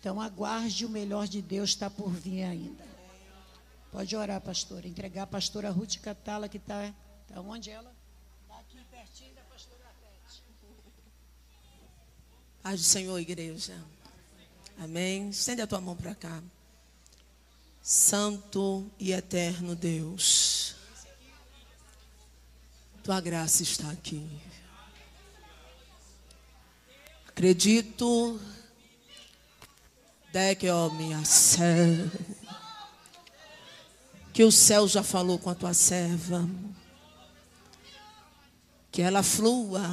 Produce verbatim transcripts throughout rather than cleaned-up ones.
Então, aguarde, o melhor de Deus está por vir ainda. Pode orar, pastora. Entregar a pastora Ruth Catala, que está... Tá onde ela? Está aqui pertinho da pastora Arlete. Paz do Senhor, igreja. Amém. Estende a tua mão para cá. Santo e eterno Deus, tua graça está aqui. Acredito de que ó minha serva, que o céu já falou com a tua serva, que ela flua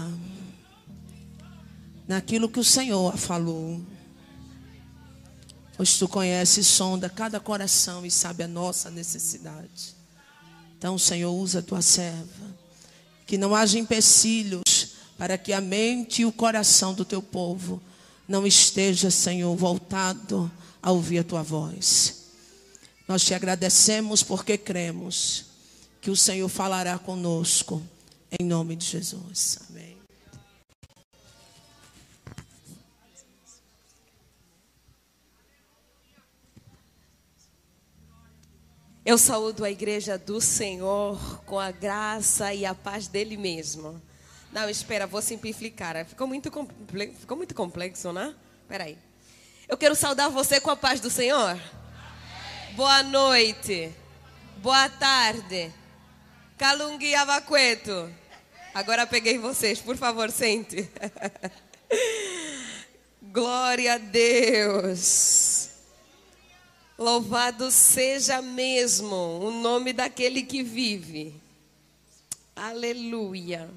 naquilo que o Senhor falou. Pois tu conheces, sonda cada coração e sabe a nossa necessidade. Então, Senhor, usa a tua serva. Que não haja empecilhos para que a mente e o coração do teu povo não esteja, Senhor, voltado a ouvir a tua voz. Nós te agradecemos porque cremos que o Senhor falará conosco. Em nome de Jesus. Amém. Eu saúdo a igreja do Senhor com a graça e a paz dele mesmo. Não, espera, vou simplificar. Ficou muito complexo, ficou muito complexo, né? Espera aí. Eu quero saudar você com a paz do Senhor. Amém. Boa noite. Boa tarde. Calungi Avacueto. Agora peguei vocês, por favor, sente. Glória a Deus. Louvado seja mesmo o nome daquele que vive. Aleluia.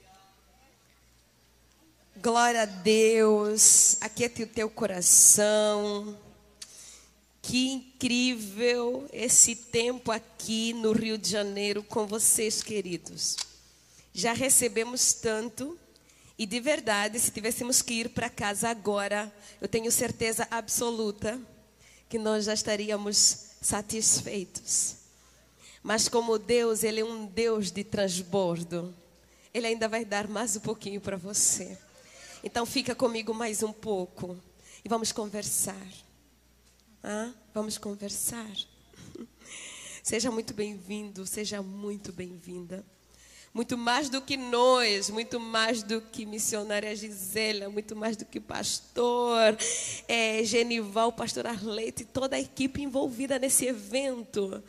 Glória a Deus. Aquiete o teu coração. Que incrível esse tempo aqui no Rio de Janeiro com vocês, queridos. Já recebemos tanto. E de verdade, se tivéssemos que ir para casa agora, eu tenho certeza absoluta que nós já estaríamos satisfeitos. Mas como Deus, Ele é um Deus de transbordo, Ele ainda vai dar mais um pouquinho para você. Então fica comigo mais um pouco e vamos conversar. Ah, vamos conversar. Seja muito bem-vindo, seja muito bem-vinda. Muito mais do que nós, muito mais do que missionária Gisela, muito mais do que pastor é, Genival, pastor Arlete, toda a equipe envolvida nesse evento.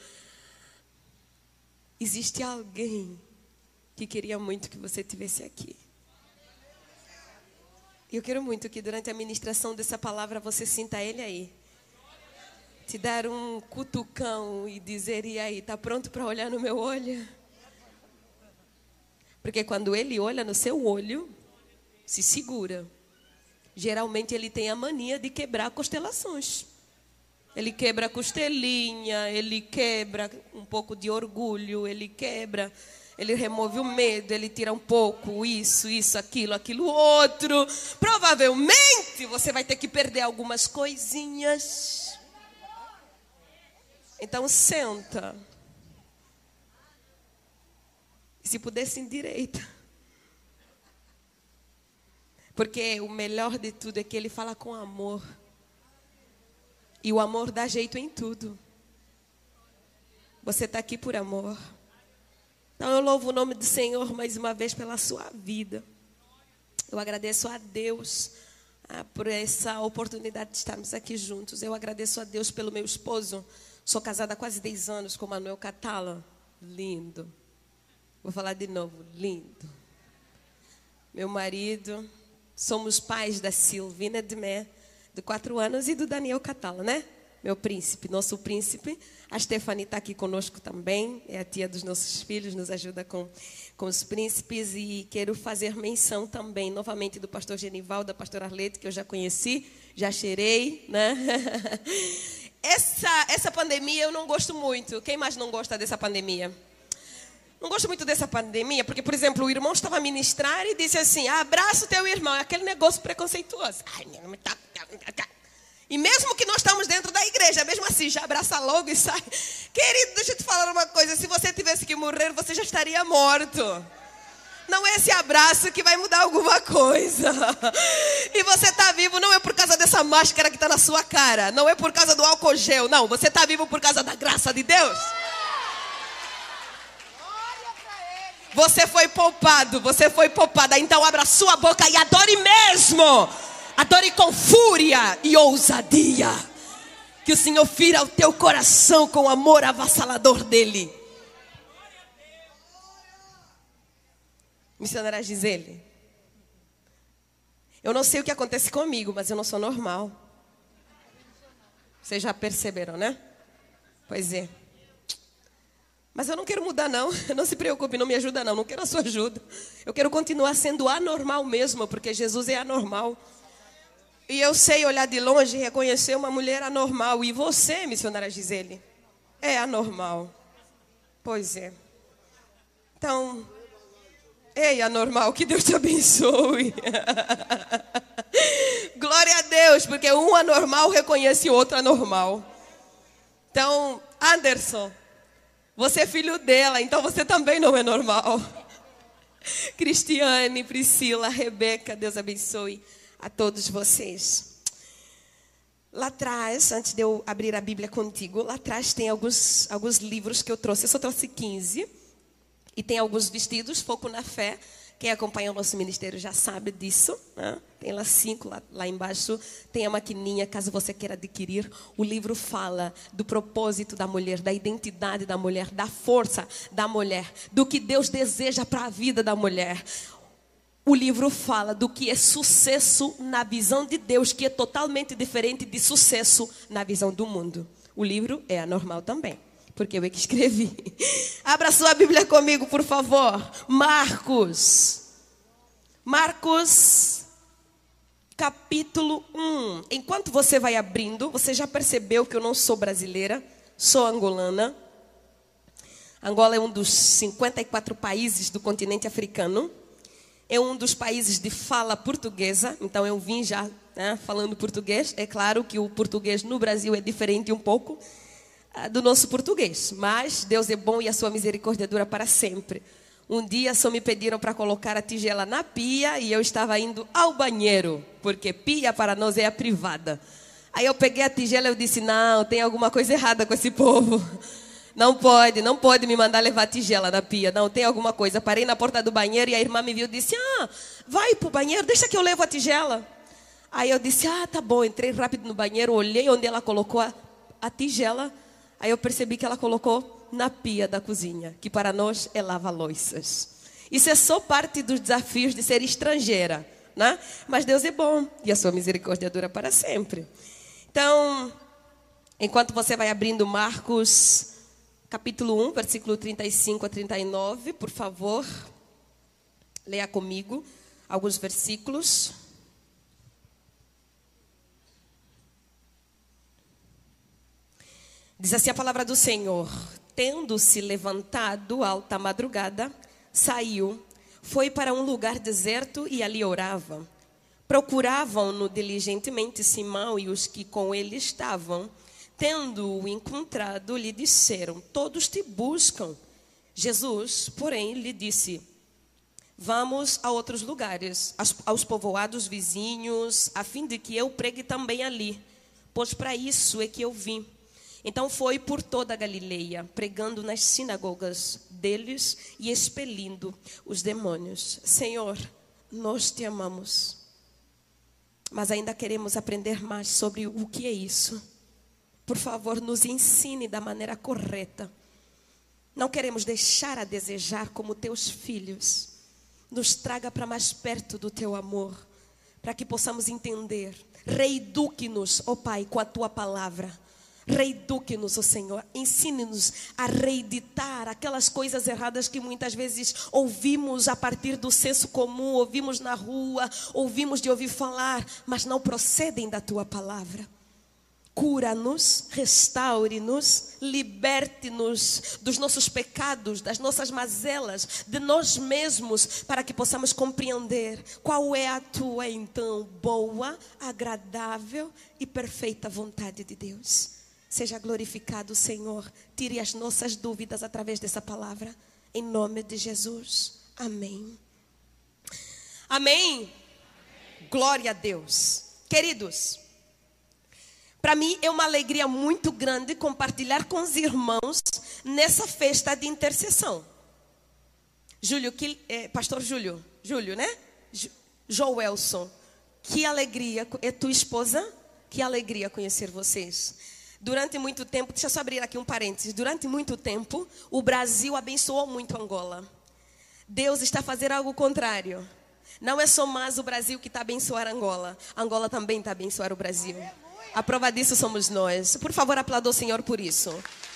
Existe alguém que queria muito que você estivesse aqui. E eu quero muito que durante a ministração dessa palavra você sinta ele aí. Te dar um cutucão e dizer, e aí, está pronto para olhar no meu olho? Porque quando ele olha no seu olho, se segura. Geralmente ele tem a mania de quebrar constelações. Ele quebra a costelinha, ele quebra um pouco de orgulho, ele quebra, ele remove o medo, ele tira um pouco isso, isso, aquilo, aquilo outro. Provavelmente você vai ter que perder algumas coisinhas. Então senta. Se pudesse em direita. Porque o melhor de tudo é que ele fala com amor. E o amor dá jeito em tudo. Você está aqui por amor. Então eu louvo o nome do Senhor mais uma vez pela sua vida. Eu agradeço a Deus ah, por essa oportunidade de estarmos aqui juntos. Eu agradeço a Deus pelo meu esposo. Sou casada há quase dez anos com Manuel Catala. Lindo. Vou falar de novo, lindo. Meu marido, somos pais da Silvina Demé, de quatro anos, e do Daniel Catala, né? Meu príncipe, nosso príncipe. A Stephanie está aqui conosco também, é a tia dos nossos filhos, nos ajuda com, com os príncipes. E quero fazer menção também, novamente, do pastor Genival, da pastora Arlete, que eu já conheci, já cheirei, né? Essa, essa pandemia eu não gosto muito. Quem mais não gosta dessa pandemia? Não gosto muito dessa pandemia, porque, por exemplo, o irmão estava a ministrar e disse assim, abraça o teu irmão, é aquele negócio preconceituoso. Ai, minha mãe tá... E mesmo que nós estamos dentro da igreja, mesmo assim, já abraça logo e sai. Querido, deixa eu te falar uma coisa, se você tivesse que morrer, você já estaria morto. Não é esse abraço que vai mudar alguma coisa. E você está vivo não é por causa dessa máscara que está na sua cara. Não é por causa do álcool gel. Não, você está vivo por causa da graça de Deus. Você foi poupado, você foi poupada. Então abra sua boca e adore mesmo. Adore com fúria e ousadia. Que o Senhor fira o teu coração com o amor avassalador dele. Missionária Gisele, eu não sei o que acontece comigo, mas eu não sou normal. Vocês já perceberam, né? Pois é. Mas eu não quero mudar, não. Não se preocupe, não me ajuda, não. Não quero a sua ajuda. Eu quero continuar sendo anormal mesmo, porque Jesus é anormal. E eu sei olhar de longe e reconhecer uma mulher anormal. E você, missionária Gisele, é anormal. Pois é. Então, ei, anormal, que Deus te abençoe. Glória a Deus, porque um anormal reconhece o outro anormal. Então, Anderson, você é filho dela, então você também não é normal. Cristiane, Priscila, Rebeca, Deus abençoe a todos vocês. Lá atrás, antes de eu abrir a Bíblia contigo, lá atrás tem alguns, alguns livros que eu trouxe. Eu só trouxe quinze. E tem alguns vestidos, Foco na Fé. Quem acompanha o nosso ministério já sabe disso, né? Tem lá cinco, lá, lá embaixo tem a maquininha, caso você queira adquirir. O livro fala do propósito da mulher, da identidade da mulher, da força da mulher, do que Deus deseja para a vida da mulher. O livro fala do que é sucesso na visão de Deus, que é totalmente diferente de sucesso na visão do mundo. O livro é anormal também, porque eu é que escrevi. Abra sua Bíblia comigo, por favor. Marcos. Marcos, capítulo um. Enquanto você vai abrindo, você já percebeu que eu não sou brasileira, sou angolana. Angola é um dos cinquenta e quatro países do continente africano. É um dos países de fala portuguesa. Então eu vim já, né, falando português. É claro que o português no Brasil é diferente um pouco do nosso português, mas Deus é bom e a sua misericórdia dura para sempre. Um dia só me pediram para colocar a tigela na pia e eu estava indo ao banheiro, porque pia para nós é a privada. Aí eu peguei a tigela e eu disse, não, tem alguma coisa errada com esse povo. Não pode, não pode me mandar levar a tigela na pia, não, tem alguma coisa. Parei na porta do banheiro e a irmã me viu e disse, ah, vai para o banheiro, deixa que eu levo a tigela. Aí eu disse, ah, tá bom, entrei rápido no banheiro, olhei onde ela colocou a, a tigela. Aí eu percebi que ela colocou na pia da cozinha, que para nós é lava-louças. Isso é só parte dos desafios de ser estrangeira, né? Mas Deus é bom e a sua misericórdia dura para sempre. Então, enquanto você vai abrindo Marcos, capítulo um, versículo trinta e cinco a trinta e nove, por favor, leia comigo alguns versículos. Diz assim a palavra do Senhor: tendo-se levantado alta madrugada, saiu, foi para um lugar deserto e ali orava. Procuravam-no diligentemente Simão e os que com ele estavam. Tendo-o encontrado, lhe disseram, todos te buscam. Jesus, porém, lhe disse, vamos a outros lugares, aos povoados vizinhos, a fim de que eu pregue também ali, pois para isso é que eu vim. Então foi por toda a Galileia, pregando nas sinagogas deles e expelindo os demônios. Senhor, nós te amamos, mas ainda queremos aprender mais sobre o que é isso. Por favor, nos ensine da maneira correta. Não queremos deixar a desejar como teus filhos. Nos traga para mais perto do teu amor, para que possamos entender. Reeduque-nos, ó Pai, com a tua palavra. Reeduque-nos, ó Senhor, ensine-nos a reeditar aquelas coisas erradas que muitas vezes ouvimos a partir do senso comum, ouvimos na rua, ouvimos de ouvir falar, mas não procedem da tua palavra. Cura-nos, restaure-nos, liberte-nos dos nossos pecados, das nossas mazelas, de nós mesmos, para que possamos compreender qual é a tua, então, boa, agradável e perfeita vontade de Deus. Seja glorificado, Senhor. Tire as nossas dúvidas através dessa palavra. Em nome de Jesus. Amém Amém? Glória a Deus. Queridos, para mim é uma alegria muito grande compartilhar com os irmãos nessa festa de intercessão. Júlio, que, é, pastor Júlio, Júlio, né? Joelson, que alegria, é tua esposa? Que alegria conhecer vocês. Durante muito tempo, deixa eu só abrir aqui um parênteses. Durante muito tempo, o Brasil abençoou muito Angola. Deus está fazendo algo contrário. Não é só mais o Brasil que está a abençoar Angola. Angola também está a abençoar o Brasil. A prova disso somos nós. Por favor, aplauda o Senhor por isso.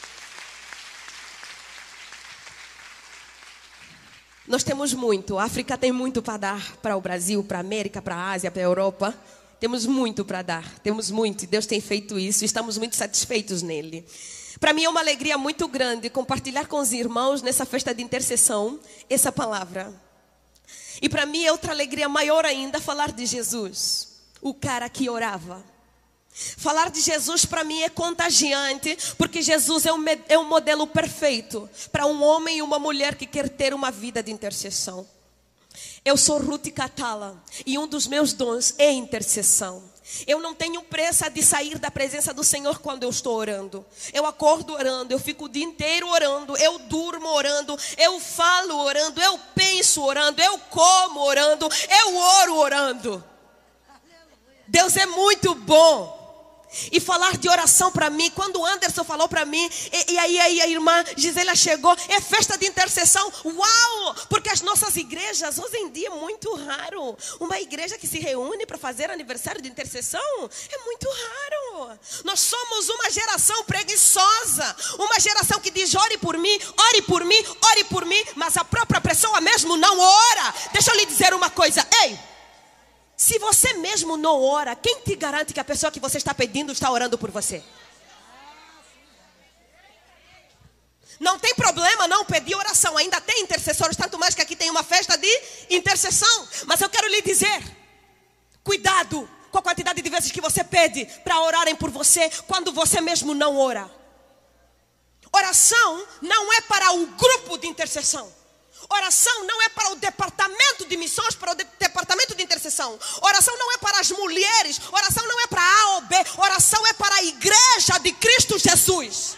Nós temos muito. A África tem muito para dar para o Brasil, para a América, para a Ásia, para a Europa. Temos muito para dar. Temos muito. E Deus tem feito isso. E estamos muito satisfeitos nele. Para mim é uma alegria muito grande compartilhar com os irmãos nessa festa de intercessão essa palavra. E para mim é outra alegria maior ainda falar de Jesus, o cara que orava. Falar de Jesus para mim é contagiante, porque Jesus é um, é um modelo perfeito para um homem e uma mulher que quer ter uma vida de intercessão. Eu sou Ruth Catala e um dos meus dons é intercessão. Eu não tenho pressa de sair da presença do Senhor quando eu estou orando. Eu acordo orando, eu fico o dia inteiro orando, eu durmo orando, eu falo orando, eu penso orando, eu como orando, eu oro orando. Deus é muito bom. E falar de oração para mim, quando o Anderson falou para mim, e, e aí, aí a irmã Gisela chegou, é festa de intercessão. Uau! Porque as nossas igrejas, hoje em dia é muito raro. Uma igreja que se reúne para fazer aniversário de intercessão, é muito raro. Nós somos uma geração preguiçosa, uma geração que diz, ore por mim, ore por mim, ore por mim, mas a própria pessoa mesmo não ora. Deixa eu lhe dizer uma coisa, ei! Se você mesmo não ora, quem te garante que a pessoa que você está pedindo está orando por você? Não tem problema não pedir oração. Ainda tem intercessores, tanto mais que aqui tem uma festa de intercessão. Mas eu quero lhe dizer, cuidado com a quantidade de vezes que você pede para orarem por você, quando você mesmo não ora. Oração não é para o grupo de intercessão. Oração não é para o departamento de missões, para o de, departamento de intercessão. Oração não é para as mulheres. Oração não é para A ou B. Oração é para a igreja de Cristo Jesus.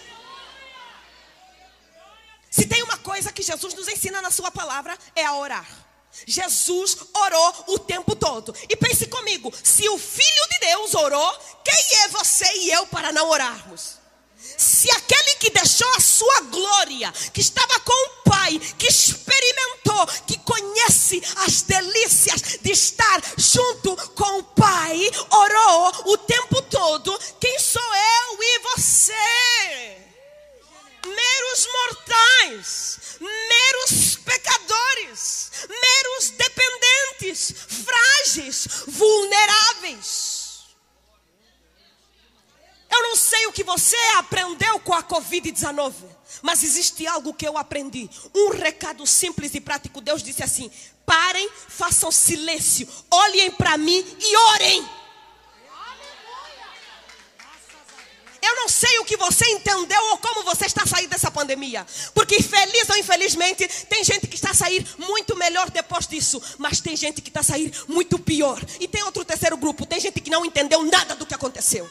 Se tem uma coisa que Jesus nos ensina na sua palavra, é a orar. Jesus orou o tempo todo. E pense comigo, se o Filho de Deus orou, quem é você e eu para não orarmos? Se aquele que deixou a sua glória, que estava com o Pai, que experimentou, que conhece as delícias de estar junto com o Pai, orou o tempo todo, quem sou eu e você? Meros mortais, meros pecadores, meros dependentes, frágeis, vulneráveis. Eu não sei o que você aprendeu com a covid dezenove, mas existe algo que eu aprendi. Um recado simples e prático. Deus disse assim: parem, façam silêncio, olhem para mim e orem. Eu não sei o que você entendeu ou como você está a sair dessa pandemia. Porque feliz ou infelizmente, tem gente que está a sair muito melhor depois disso. Mas tem gente que está a sair muito pior. E tem outro terceiro grupo, tem gente que não entendeu nada do que aconteceu.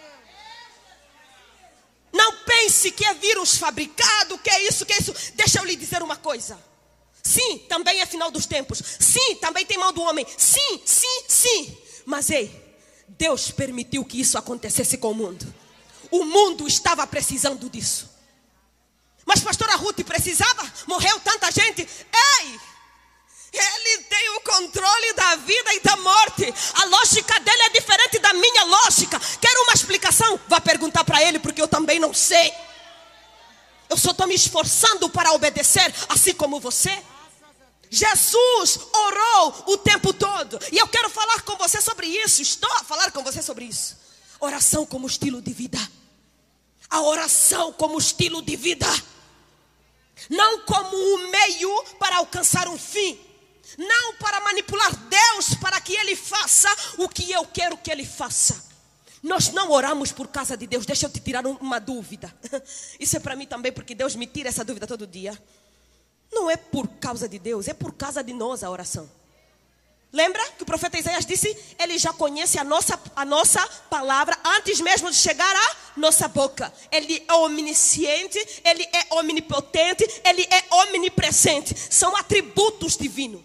Não pense que é vírus fabricado, que é isso, que é isso. Deixa eu lhe dizer uma coisa. Sim, também é final dos tempos. Sim, também tem mão do homem. Sim, sim, sim. Mas ei, Deus permitiu que isso acontecesse com o mundo. O mundo estava precisando disso. Mas pastora Ruth precisava? Morreu tanta gente. Ei! Ele tem o controle da vida e da morte. A lógica dele é diferente da minha lógica. Quer uma explicação? Vá perguntar para ele, porque eu também não sei. Eu só estou me esforçando para obedecer, assim como você. Jesus orou o tempo todo. E eu quero falar com você sobre isso. Estou a falar com você sobre isso. Oração como estilo de vida. A oração como estilo de vida. Não como um meio para alcançar um fim. Não para manipular Deus para que Ele faça o que eu quero que Ele faça. Nós não oramos por causa de Deus. Deixa eu te tirar uma dúvida. Isso é para mim também, porque Deus me tira essa dúvida todo dia. Não é por causa de Deus, é por causa de nós a oração. Lembra que o profeta Isaías disse? Ele já conhece a nossa, a nossa palavra antes mesmo de chegar à nossa boca. Ele é onisciente, ele é onipotente, ele é omnipresente. São atributos divinos.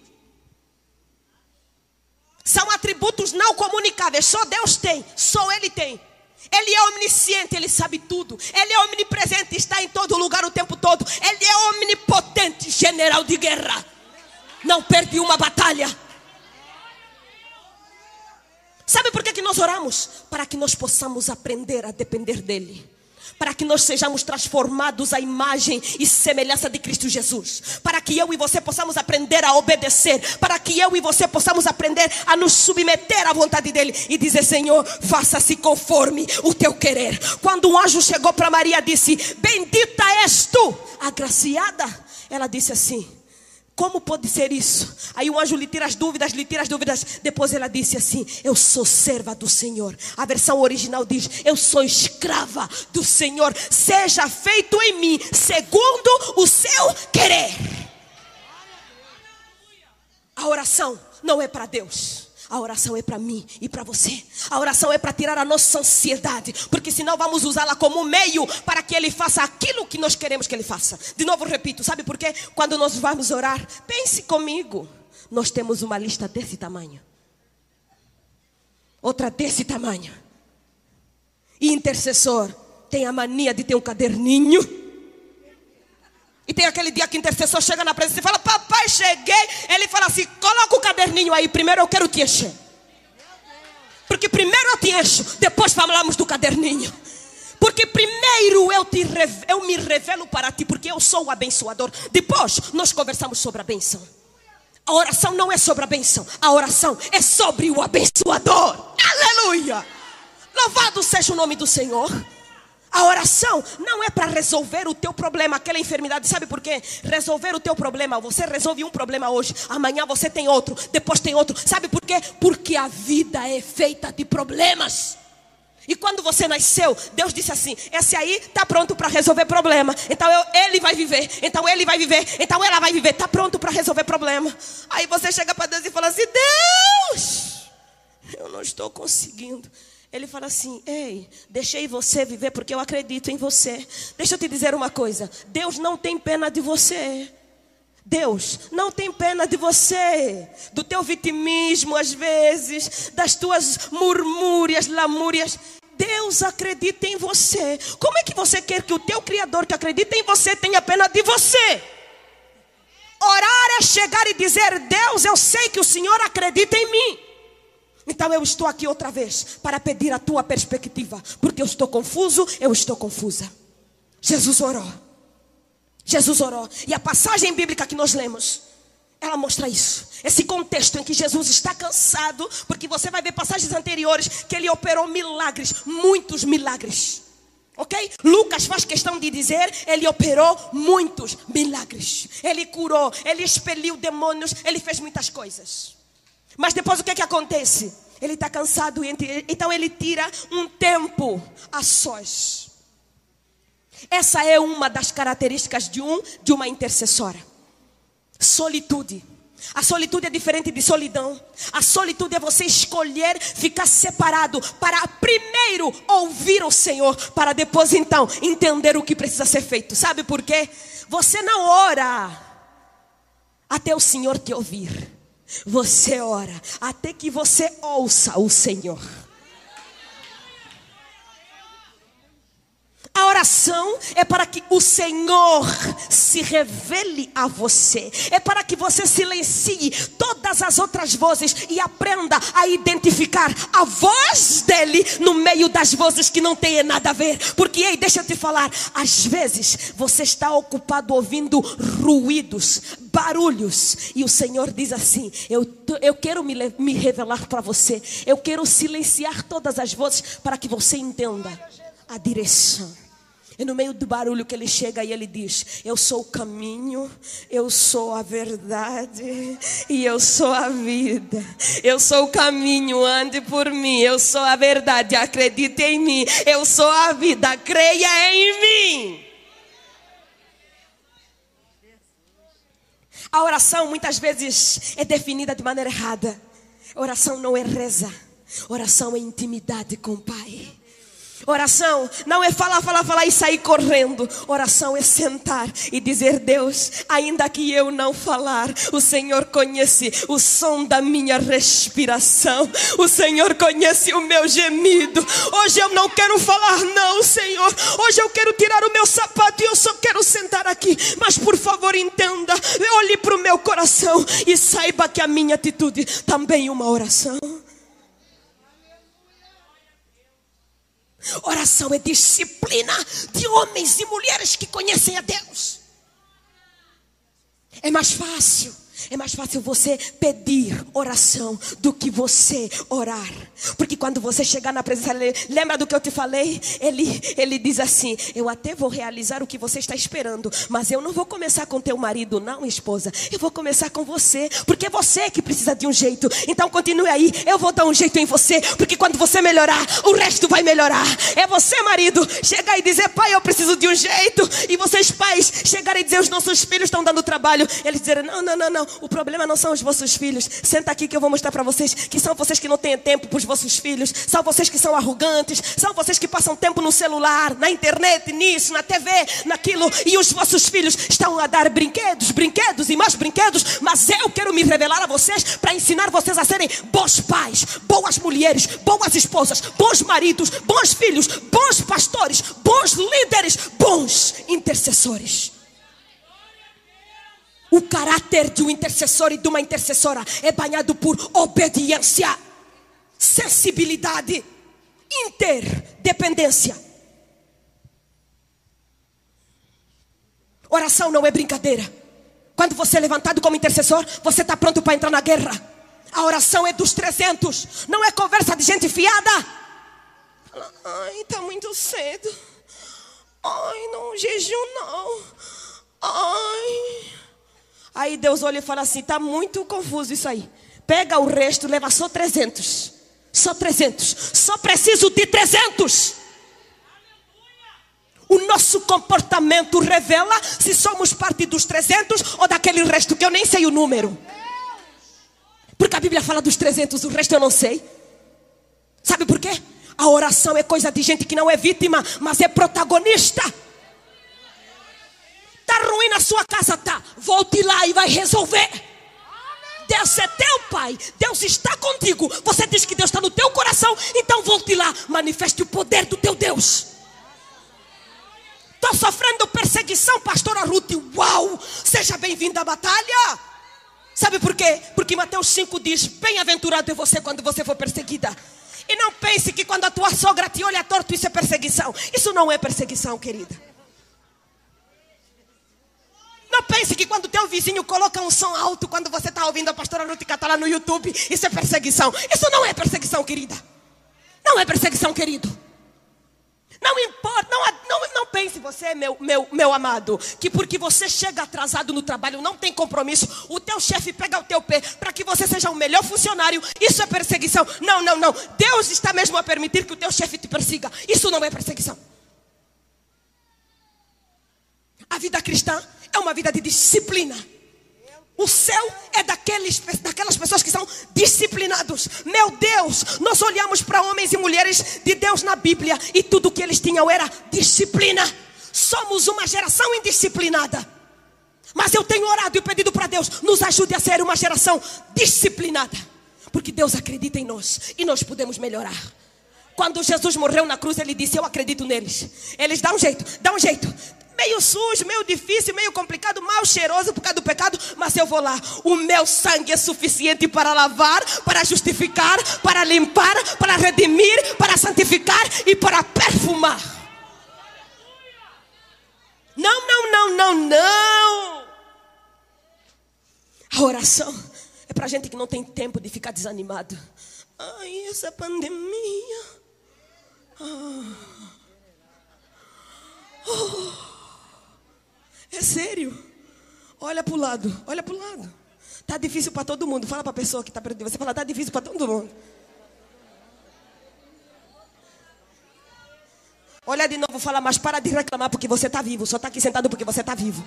São atributos não comunicáveis. Só Deus tem, só Ele tem. Ele é omnisciente, Ele sabe tudo. Ele é omnipresente, está em todo lugar o tempo todo. Ele é omnipotente, general de guerra. Não perde uma batalha. Sabe por que que nós oramos? Para que nós possamos aprender a depender dEle. Para que nós sejamos transformados à imagem e semelhança de Cristo Jesus. Para que eu e você possamos aprender a obedecer. Para que eu e você possamos aprender a nos submeter à vontade dEle. E dizer: Senhor, faça-se conforme o teu querer. Quando um anjo chegou para Maria e disse: bendita és tu, agraciada. Ela disse assim: como pode ser isso? Aí o anjo lhe tira as dúvidas, lhe tira as dúvidas. Depois ela disse assim: eu sou serva do Senhor. A versão original diz: eu sou escrava do Senhor. Seja feito em mim segundo o seu querer. A oração não é para Deus. A oração é para mim e para você. A oração é para tirar a nossa ansiedade. Porque senão vamos usá-la como um meio para que Ele faça aquilo que nós queremos que Ele faça. De novo repito, sabe por quê? Quando nós vamos orar, pense comigo. Nós temos uma lista desse tamanho. Outra desse tamanho. E intercessor tem a mania de ter um caderninho. E tem aquele dia que o intercessor chega na presença e fala: papai, cheguei. Ele fala assim: coloca o caderninho aí. Primeiro eu quero te encher. Porque primeiro eu te encho, depois falamos do caderninho. Porque primeiro eu, te, eu me revelo para ti, porque eu sou o abençoador. Depois nós conversamos sobre a bênção. A oração não é sobre a bênção. A oração é sobre o abençoador. Aleluia! Louvado seja o nome do Senhor. A oração não é para resolver o teu problema, aquela enfermidade. Sabe por quê? Resolver o teu problema. Você resolve um problema hoje, amanhã você tem outro, depois tem outro. Sabe por quê? Porque a vida é feita de problemas. E quando você nasceu, Deus disse assim: esse aí está pronto para resolver problema. Então eu, ele vai viver, então ele vai viver, então ela vai viver. Está pronto para resolver problema. Aí você chega para Deus e fala assim: Deus, eu não estou conseguindo. Ele fala assim: ei, deixei você viver porque eu acredito em você. Deixa eu te dizer uma coisa: Deus não tem pena de você. Deus não tem pena de você, do teu vitimismo às vezes, das tuas murmúrias, lamúrias. Deus acredita em você. Como é que você quer que o teu Criador que acredita em você tenha pena de você? Orar é chegar e dizer: Deus, eu sei que o Senhor acredita em mim. Então eu estou aqui outra vez para pedir a tua perspectiva. Porque eu estou confuso, eu estou confusa. Jesus orou. Jesus orou. E a passagem bíblica que nós lemos, ela mostra isso. Esse contexto em que Jesus está cansado. Porque você vai ver passagens anteriores que Ele operou milagres. Muitos milagres. Ok? Lucas faz questão de dizer: Ele operou muitos milagres. Ele curou, Ele expeliu demônios, Ele fez muitas coisas. Mas depois o que é que acontece? Ele está cansado, então ele tira um tempo a sós. Essa é uma das características de, um, de uma intercessora. Solitude. A solitude é diferente de solidão. A solitude é você escolher ficar separado para primeiro ouvir o Senhor, para depois então entender o que precisa ser feito. Sabe por quê? Você não ora até o Senhor te ouvir. Você ora até que você ouça o Senhor. A oração é para que o Senhor se revele a você. É para que você silencie todas as outras vozes e aprenda a identificar a voz dele no meio das vozes que não tem nada a ver. Porque, ei, deixa eu te falar, às vezes você está ocupado ouvindo ruídos, barulhos, e o Senhor diz assim: eu, eu quero me, me revelar para você. Eu quero silenciar todas as vozes para que você entenda a direção. É no meio do barulho que ele chega e ele diz: eu sou o caminho, eu sou a verdade e eu sou a vida. Eu sou o caminho, ande por mim. Eu sou a verdade, acredite em mim. Eu sou a vida, creia em mim. A oração muitas vezes é definida de maneira errada. Oração não é reza. Oração é intimidade com o Pai. Oração não é falar, falar, falar e sair correndo. Oração é sentar e dizer: Deus, ainda que eu não falar, o Senhor conhece o som da minha respiração. O Senhor conhece o meu gemido. Hoje eu não quero falar não, Senhor. Hoje eu quero tirar o meu sapato e eu só quero sentar aqui. Mas por favor entenda, olhe para o meu coração e saiba que a minha atitude também é uma oração. Oração é disciplina de homens e mulheres que conhecem a Deus. É mais fácil, é mais fácil você pedir oração do que você orar. Porque quando você chegar na presença dele, lembra do que eu te falei? Ele, ele diz assim: eu até vou realizar o que você está esperando, mas eu não vou começar com teu marido não, esposa. Eu vou começar com você, porque é você que precisa de um jeito. Então continue aí, eu vou dar um jeito em você, porque quando você melhorar, o resto vai melhorar. É você, marido, chegar e dizer: pai, eu preciso de um jeito. E vocês, pais, chegarem e dizer: os nossos filhos estão dando trabalho. Eles dizerem: não, não, não, não, o problema não são os vossos filhos. Senta aqui que eu vou mostrar para vocês que são vocês que não têm tempo para os vossos filhos. São vocês que são arrogantes. São vocês que passam tempo no celular, na internet, nisso, na T V, naquilo. E os vossos filhos estão a dar brinquedos, brinquedos e mais brinquedos. Mas eu quero me revelar a vocês para ensinar vocês a serem bons pais, boas mulheres, boas esposas, bons maridos, bons filhos, bons pastores, bons líderes, bons intercessores. O caráter de um intercessor e de uma intercessora é banhado por obediência, sensibilidade, interdependência. Oração não é brincadeira. Quando você é levantado como intercessor, você está pronto para entrar na guerra. A oração é dos trezentos, não é conversa de gente fiada. Ai, está muito cedo. Ai, não, jejum não. Ai. Aí Deus olha e fala assim: está muito confuso isso aí. Pega o resto, leva só trezentos. Só trezentos. Só preciso de trezentos. O nosso comportamento revela se somos parte dos trezentos ou daquele resto que eu nem sei o número. Porque a Bíblia fala dos trezentos, o resto eu não sei. Sabe por quê? A oração é coisa de gente que não é vítima, mas é protagonista. Está ruim na sua casa, tá? Volte lá e vai resolver. Deus é teu pai, Deus está contigo. Você diz que Deus está no teu coração, então volte lá, manifeste o poder do teu Deus. Estou sofrendo perseguição, pastora Ruth. Uau, seja bem-vinda à batalha. Sabe por quê? Porque Mateus cinco diz: bem-aventurado é você quando você for perseguida. E não pense que quando a tua sogra te olha torto, isso é perseguição. Isso não é perseguição, querida. Não pense que quando teu vizinho coloca um som alto quando você está ouvindo a pastora Ruth Catala no YouTube, isso é perseguição. Isso não é perseguição, querida. Não é perseguição, querido. Não importa, não, não, não pense você, meu, meu, meu amado, que porque você chega atrasado no trabalho, não tem compromisso, o teu chefe pega o teu pé para que você seja o melhor funcionário. Isso é perseguição. Não, não, não. Deus está mesmo a permitir que o teu chefe te persiga. Isso não é perseguição. A vida cristã é uma vida de disciplina. O céu é daqueles, daquelas pessoas que são disciplinados. Meu Deus, nós olhamos para homens e mulheres de Deus na Bíblia e tudo que eles tinham era disciplina. Somos uma geração indisciplinada. Mas eu tenho orado e pedido para Deus: nos ajude a ser uma geração disciplinada. Porque Deus acredita em nós e nós podemos melhorar. Quando Jesus morreu na cruz, Ele disse: eu acredito neles. Eles dão um jeito, dão um jeito. Meio sujo, meio difícil, meio complicado, mal cheiroso por causa do pecado, mas eu vou lá. O meu sangue é suficiente para lavar, para justificar, para limpar, para redimir, para santificar e para perfumar. Não, não, não, não, não. A oração é para gente que não tem tempo de ficar desanimado. Ai, essa pandemia. Ah. Oh. É sério. Olha para o lado, olha para o lado. Está difícil para todo mundo. Fala para a pessoa que está perto de você. Fala: está difícil para todo mundo. Olha de novo, fala: mas para de reclamar porque você está vivo. Só está aqui sentado porque você está vivo.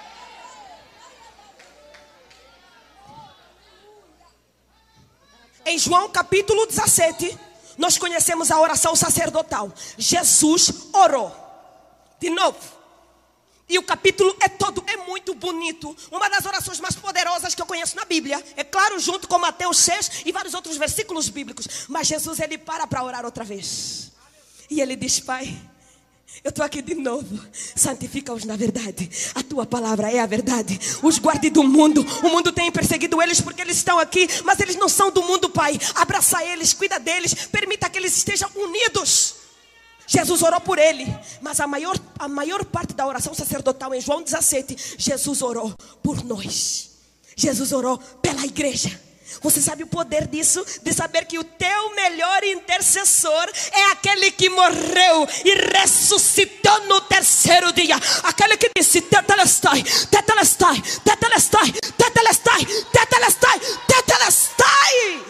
em João capítulo dezessete, nós conhecemos a oração sacerdotal. Jesus orou. De novo. E o capítulo é todo, é muito bonito. Uma das orações mais poderosas que eu conheço na Bíblia. É claro, junto com Mateus seis e vários outros versículos bíblicos. Mas Jesus, ele para para orar outra vez. E ele diz: Pai, eu estou aqui de novo. Santifica-os na verdade. A tua palavra é a verdade. Os guarde do mundo. O mundo tem perseguido eles porque eles estão aqui, mas eles não são do mundo, Pai. Abraça eles, cuida deles. Permita que eles estejam unidos. Jesus orou por ele. Mas a maior, a maior parte da oração sacerdotal em João dezessete, Jesus orou por nós. Jesus orou pela igreja. Você sabe o poder disso? De saber que o teu melhor intercessor é aquele que morreu e ressuscitou no terceiro dia. Aquele que disse: Tetelestai, Tetelestai, Tetelestai, Tetelestai, Tetelestai, Tetelestai.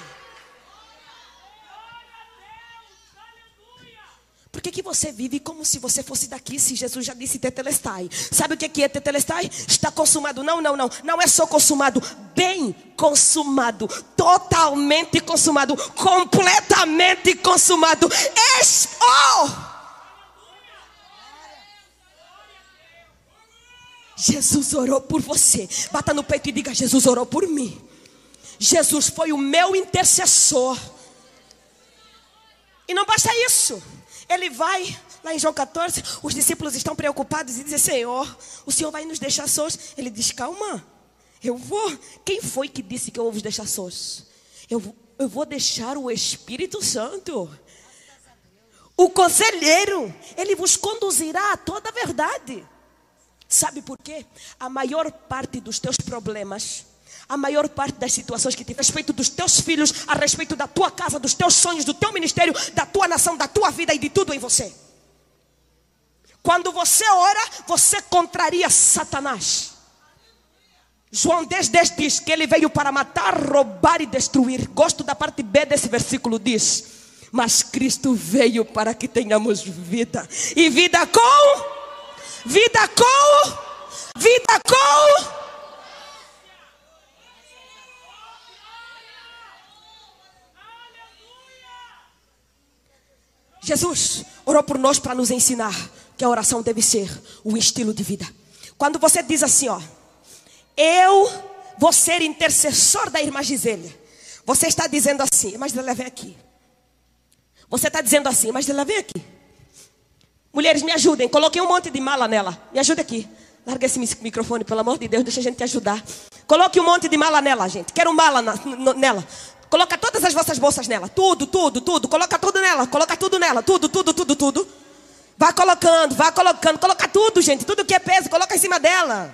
Por que que você vive como se você fosse daqui, se Jesus já disse Tetelestai? Sabe o que é Tetelestai? Está consumado. Não, não, não. Não é só consumado. Bem consumado. Totalmente consumado. Completamente consumado. Es oh! Jesus orou por você. Bata no peito e diga: Jesus orou por mim. Jesus foi o meu intercessor. E não basta isso. Ele vai, lá em João catorze, os discípulos estão preocupados e dizem: Senhor, o Senhor vai nos deixar sós? Ele diz: calma, eu vou. Quem foi que disse que eu vou vos deixar sós? Eu, eu vou deixar o Espírito Santo, o conselheiro. Ele vos conduzirá a toda a verdade. Sabe por quê? A maior parte dos teus problemas, a maior parte das situações que tem a respeito dos teus filhos, a respeito da tua casa, dos teus sonhos, do teu ministério, da tua nação, da tua vida e de tudo em você. Quando você ora, você contraria Satanás. João dez, dez diz que ele veio para matar, roubar e destruir. Gosto da parte B desse versículo, diz: mas Cristo veio para que tenhamos vida. E vida com, vida com, vida com... Jesus orou por nós para nos ensinar que a oração deve ser um estilo de vida. Quando você diz assim, ó: eu vou ser intercessor da irmã Gisele, você está dizendo assim: mas ela vem aqui. Você está dizendo assim: mas ela vem aqui. Mulheres, me ajudem, coloquei um monte de mala nela. Me ajude aqui. Larga esse microfone, pelo amor de Deus, deixa a gente te ajudar. Coloque um monte de mala nela, gente. Quero mala na, n- nela. Coloca todas as vossas bolsas nela. Tudo, tudo, tudo. Coloca tudo nela. Coloca tudo nela. Tudo, tudo, tudo, tudo. Vá colocando, vá colocando. Coloca tudo, gente. Tudo que é peso, coloca em cima dela.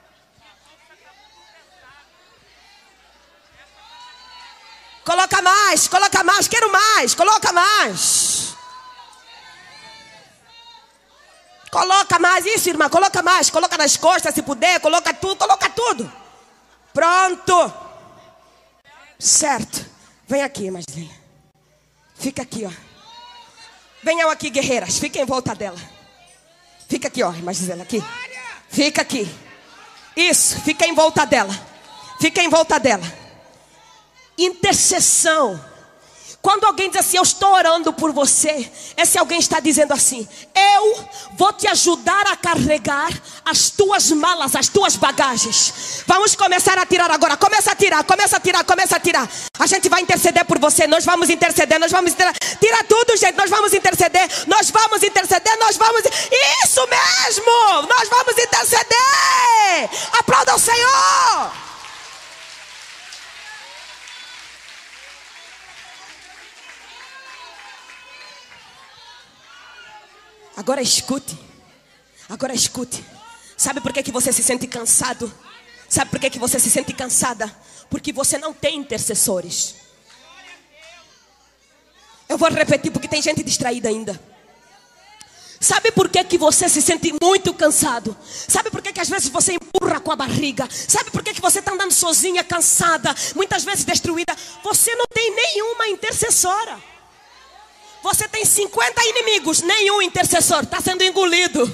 Coloca mais, coloca mais. Quero mais, coloca mais. Coloca mais. Isso, irmã, coloca mais. Coloca nas costas, se puder. Coloca tudo, coloca tudo. Pronto. Certo. Vem aqui, Marcelinha. Fica aqui, ó. Venham aqui, guerreiras. Fiquem em volta dela. Fica aqui, ó, Marcela, aqui. Fica aqui. Isso, fica em volta dela. Fica em volta dela. Intercessão. Quando alguém diz assim: eu estou orando por você, esse alguém está dizendo assim: eu vou te ajudar a carregar as tuas malas, as tuas bagagens. Vamos começar a tirar agora. Começa a tirar, começa a tirar, começa a tirar. A gente vai interceder por você. Nós vamos interceder, nós vamos interceder. Tira tudo, gente. Nós vamos interceder. Nós vamos interceder, nós vamos. Isso mesmo! Nós vamos interceder. Aplauda o Senhor. Agora escute. Agora escute. Sabe por que que você se sente cansado? Sabe por que que você se sente cansada? Porque você não tem intercessores. Eu vou repetir porque tem gente distraída ainda. Sabe por que que você se sente muito cansado? Sabe por que que às vezes você empurra com a barriga? Sabe por que que você está andando sozinha, cansada, muitas vezes destruída? Você não tem nenhuma intercessora. Você tem cinquenta inimigos, nenhum intercessor, está sendo engolido.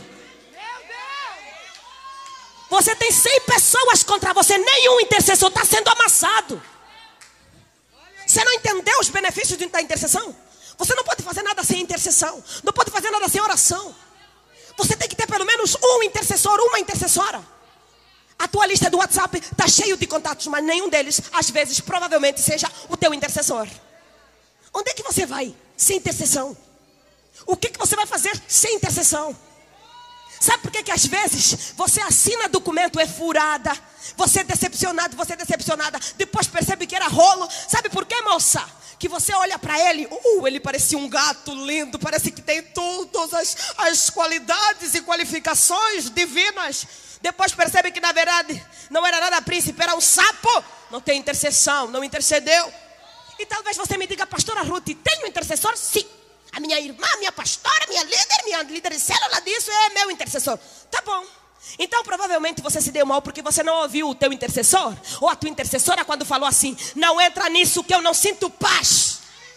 Você tem cem pessoas contra você, nenhum intercessor, está sendo amassado. Você não entendeu os benefícios da intercessão? Você não pode fazer nada sem intercessão. Não pode fazer nada sem oração. Você tem que ter pelo menos um intercessor, uma intercessora. A tua lista do WhatsApp está cheio de contatos, mas nenhum deles, às vezes, provavelmente seja o teu intercessor. Onde é que você vai sem intercessão? O que, que você vai fazer sem intercessão? Sabe por que, que às vezes você assina documento, é furada, você é decepcionado, você é decepcionada, depois percebe que era rolo? Sabe por quê, moça? Que você olha para ele, uh, ele parecia um gato lindo, parece que tem todas as, as qualidades e qualificações divinas. Depois percebe que na verdade não era nada príncipe, era um sapo. Não tem intercessão, não intercedeu. E talvez você me diga, pastora Ruth, tem um intercessor? Sim. A minha irmã, minha pastora, minha líder, minha líder de célula disso é meu intercessor. Tá bom. Então provavelmente você se deu mal porque você não ouviu o teu intercessor ou a tua intercessora quando falou assim: não entra nisso que eu não sinto paz.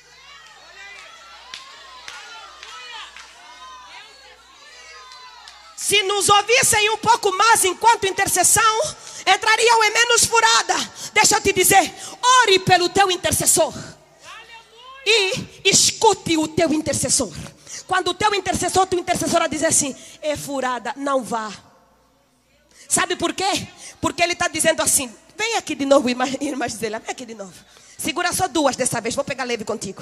Se nos ouvissem um pouco mais enquanto intercessão, entrariam em menos furada. Deixa eu te dizer, ore pelo teu intercessor e escute o teu intercessor. Quando o teu intercessor, tua intercessora diz assim: é furada, não vá. Sabe por quê? Porque ele está dizendo assim: vem aqui de novo, irmã, irmã Gisela, vem aqui de novo. Segura só duas dessa vez, vou pegar leve contigo.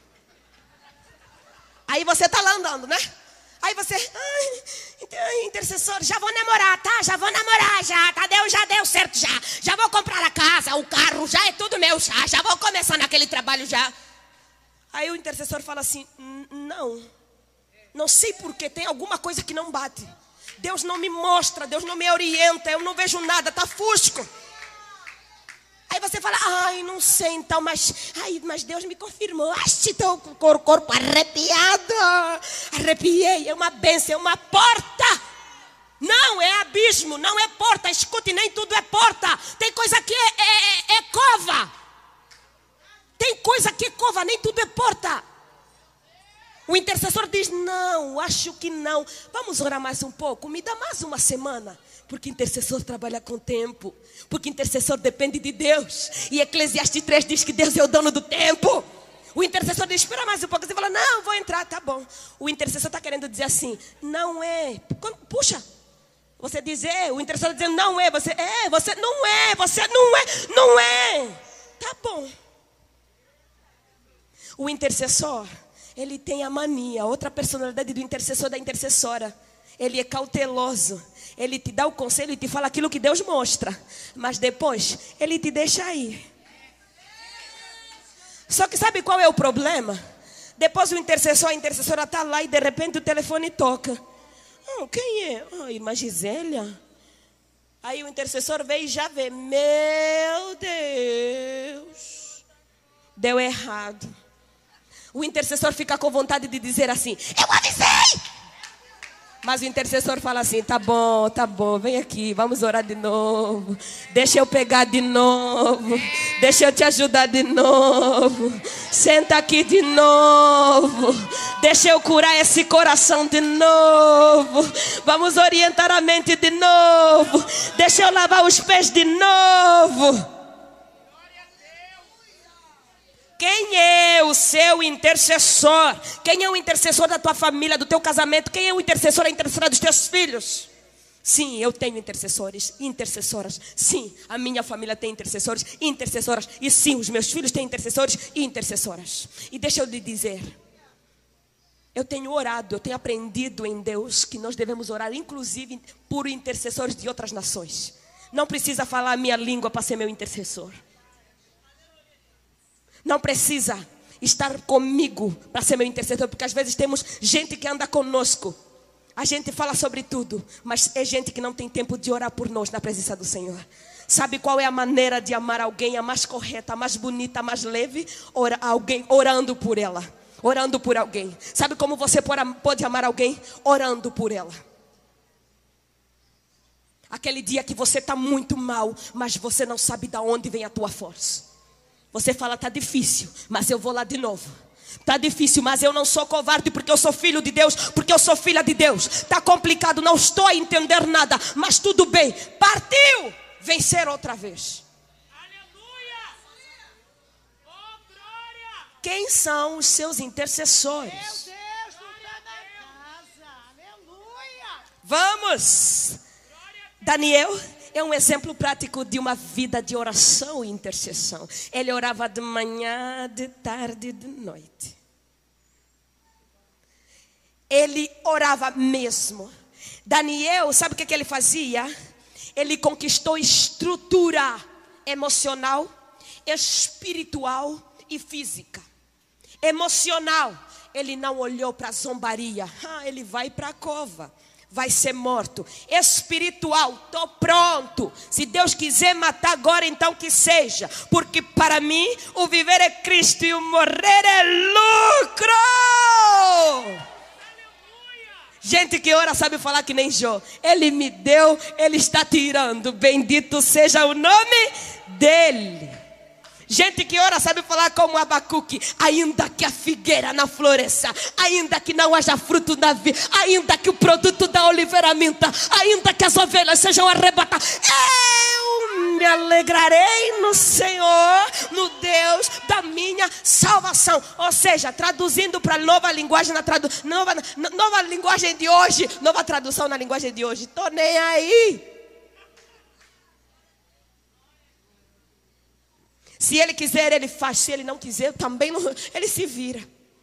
Aí você está lá andando, né? Aí você, ai, intercessor, já vou namorar, tá? Já vou namorar, já, tá? Deu, já deu certo, já. Já vou comprar a casa, o carro, já é tudo meu, já. Já vou começar naquele trabalho, já. Aí o intercessor fala assim: não, não sei porque tem alguma coisa que não bate. Deus não me mostra, Deus não me orienta, eu não vejo nada, tá fusco. Aí você fala: ai, não sei então, mas, ai, mas Deus me confirmou. Ai, estou com o corpo arrepiado. Arrepiei, é uma bênção, é uma porta. Não, é abismo, não é porta. Escute, nem tudo é porta. Tem coisa que é, é, é cova. Tem coisa que é cova, nem tudo é porta. O intercessor diz: não, acho que não. Vamos orar mais um pouco, me dá mais uma semana. Porque intercessor trabalha com tempo. Porque intercessor depende de Deus. E Eclesiastes três diz que Deus é o dono do tempo. O intercessor diz: espera mais um pouco. Você fala: não, vou entrar, tá bom. O intercessor está querendo dizer assim: não é. Puxa. Você diz é, o intercessor está dizendo não é. Você é, você não é, você não é, não é. Tá bom. O intercessor, ele tem a mania, outra personalidade do intercessor, da intercessora. Ele é cauteloso. Ele te dá o conselho e te fala aquilo que Deus mostra. Mas depois, ele te deixa ir. Só que sabe qual é o problema? Depois o intercessor, a intercessora está lá e de repente o telefone toca. Oh, quem é? Oh, irmã Gisélia. Aí o intercessor vê e já vê. Meu Deus. Deu errado. O intercessor fica com vontade de dizer assim: eu avisei! Mas o intercessor fala assim: tá bom, tá bom, vem aqui, vamos orar de novo. Deixa eu pegar de novo. Deixa eu te ajudar de novo. Senta aqui de novo. Deixa eu curar esse coração de novo. Vamos orientar a mente de novo. Deixa eu lavar os pés de novo. Quem é o seu intercessor? Quem é o intercessor da tua família, do teu casamento? Quem é o intercessor, a intercessora dos teus filhos? Sim, eu tenho intercessores e intercessoras. Sim, a minha família tem intercessores e intercessoras. E sim, os meus filhos têm intercessores e intercessoras. E deixa eu lhe dizer, eu tenho orado, eu tenho aprendido em Deus que nós devemos orar, inclusive por intercessores de outras nações. Não precisa falar a minha língua para ser meu intercessor. Não precisa estar comigo para ser meu intercessor, porque às vezes temos gente que anda conosco. A gente fala sobre tudo, mas é gente que não tem tempo de orar por nós na presença do Senhor. Sabe qual é a maneira de amar alguém, a mais correta, a mais bonita, a mais leve? Ora, alguém orando por ela, orando por alguém. Sabe como você pode amar alguém? Orando por ela. Aquele dia que você está muito mal, mas você não sabe de onde vem a tua força. Você fala: tá difícil, mas eu vou lá de novo. Tá difícil, mas eu não sou covarde, porque eu sou filho de Deus, porque eu sou filha de Deus. Tá complicado, não estou a entender nada, mas tudo bem. Partiu vencer outra vez. Aleluia! Oh, quem são os seus intercessores? Meu Deus, tu tá na casa. Aleluia. Vamos! Daniel é um exemplo prático de uma vida de oração e intercessão. Ele orava de manhã, de tarde e de noite. Ele orava mesmo. Daniel, sabe o que, que ele fazia? Ele conquistou estrutura emocional, espiritual e física. Emocional, ele não olhou para a zombaria. Ah, ele vai para a cova, vai ser morto. Espiritual, estou pronto. Se Deus quiser matar agora, então que seja. Porque para mim, o viver é Cristo e o morrer é lucro. Gente que ora sabe falar que nem Jó. Ele me deu, ele está tirando. Bendito seja o nome dele. Gente que ora sabe falar como Abacuque. Ainda que a figueira não floresça, ainda que não haja fruto na vida, ainda que o produto da oliveira minta, ainda que as ovelhas sejam arrebatadas, eu me alegrarei no Senhor, no Deus da minha salvação. Ou seja, traduzindo para a nova linguagem, na tradu nova, nova linguagem de hoje, nova tradução na linguagem de hoje. Tô nem aí. Se ele quiser, ele faz. Se ele não quiser, também não, ele se vira.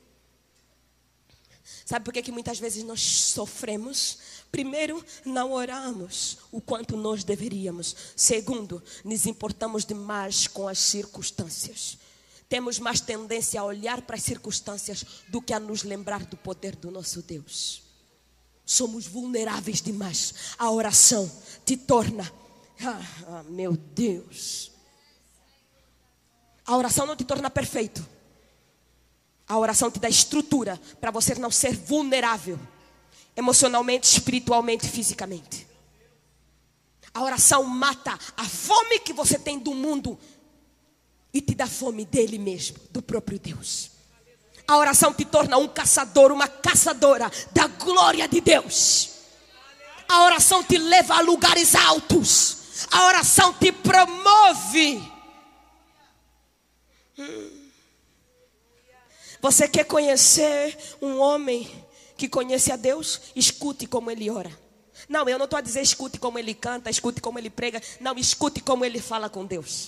Sabe por que, que muitas vezes nós sofremos? Primeiro, não oramos o quanto nós deveríamos. Segundo, nos importamos demais com as circunstâncias. Temos mais tendência a olhar para as circunstâncias do que a nos lembrar do poder do nosso Deus. Somos vulneráveis demais. A oração te torna... Ah, ah, meu Deus... A oração não te torna perfeito. A oração te dá estrutura para você não ser vulnerável emocionalmente, espiritualmente, fisicamente. A oração mata a fome que você tem do mundo e te dá fome dele mesmo, do próprio Deus. A oração te torna um caçador, uma caçadora da glória de Deus. A oração te leva a lugares altos. A oração te promove. Hum. Você quer conhecer um homem que conhece a Deus? Escute como ele ora. Não, eu não estou a dizer escute como ele canta, escute como ele prega. Não, escute como ele fala com Deus.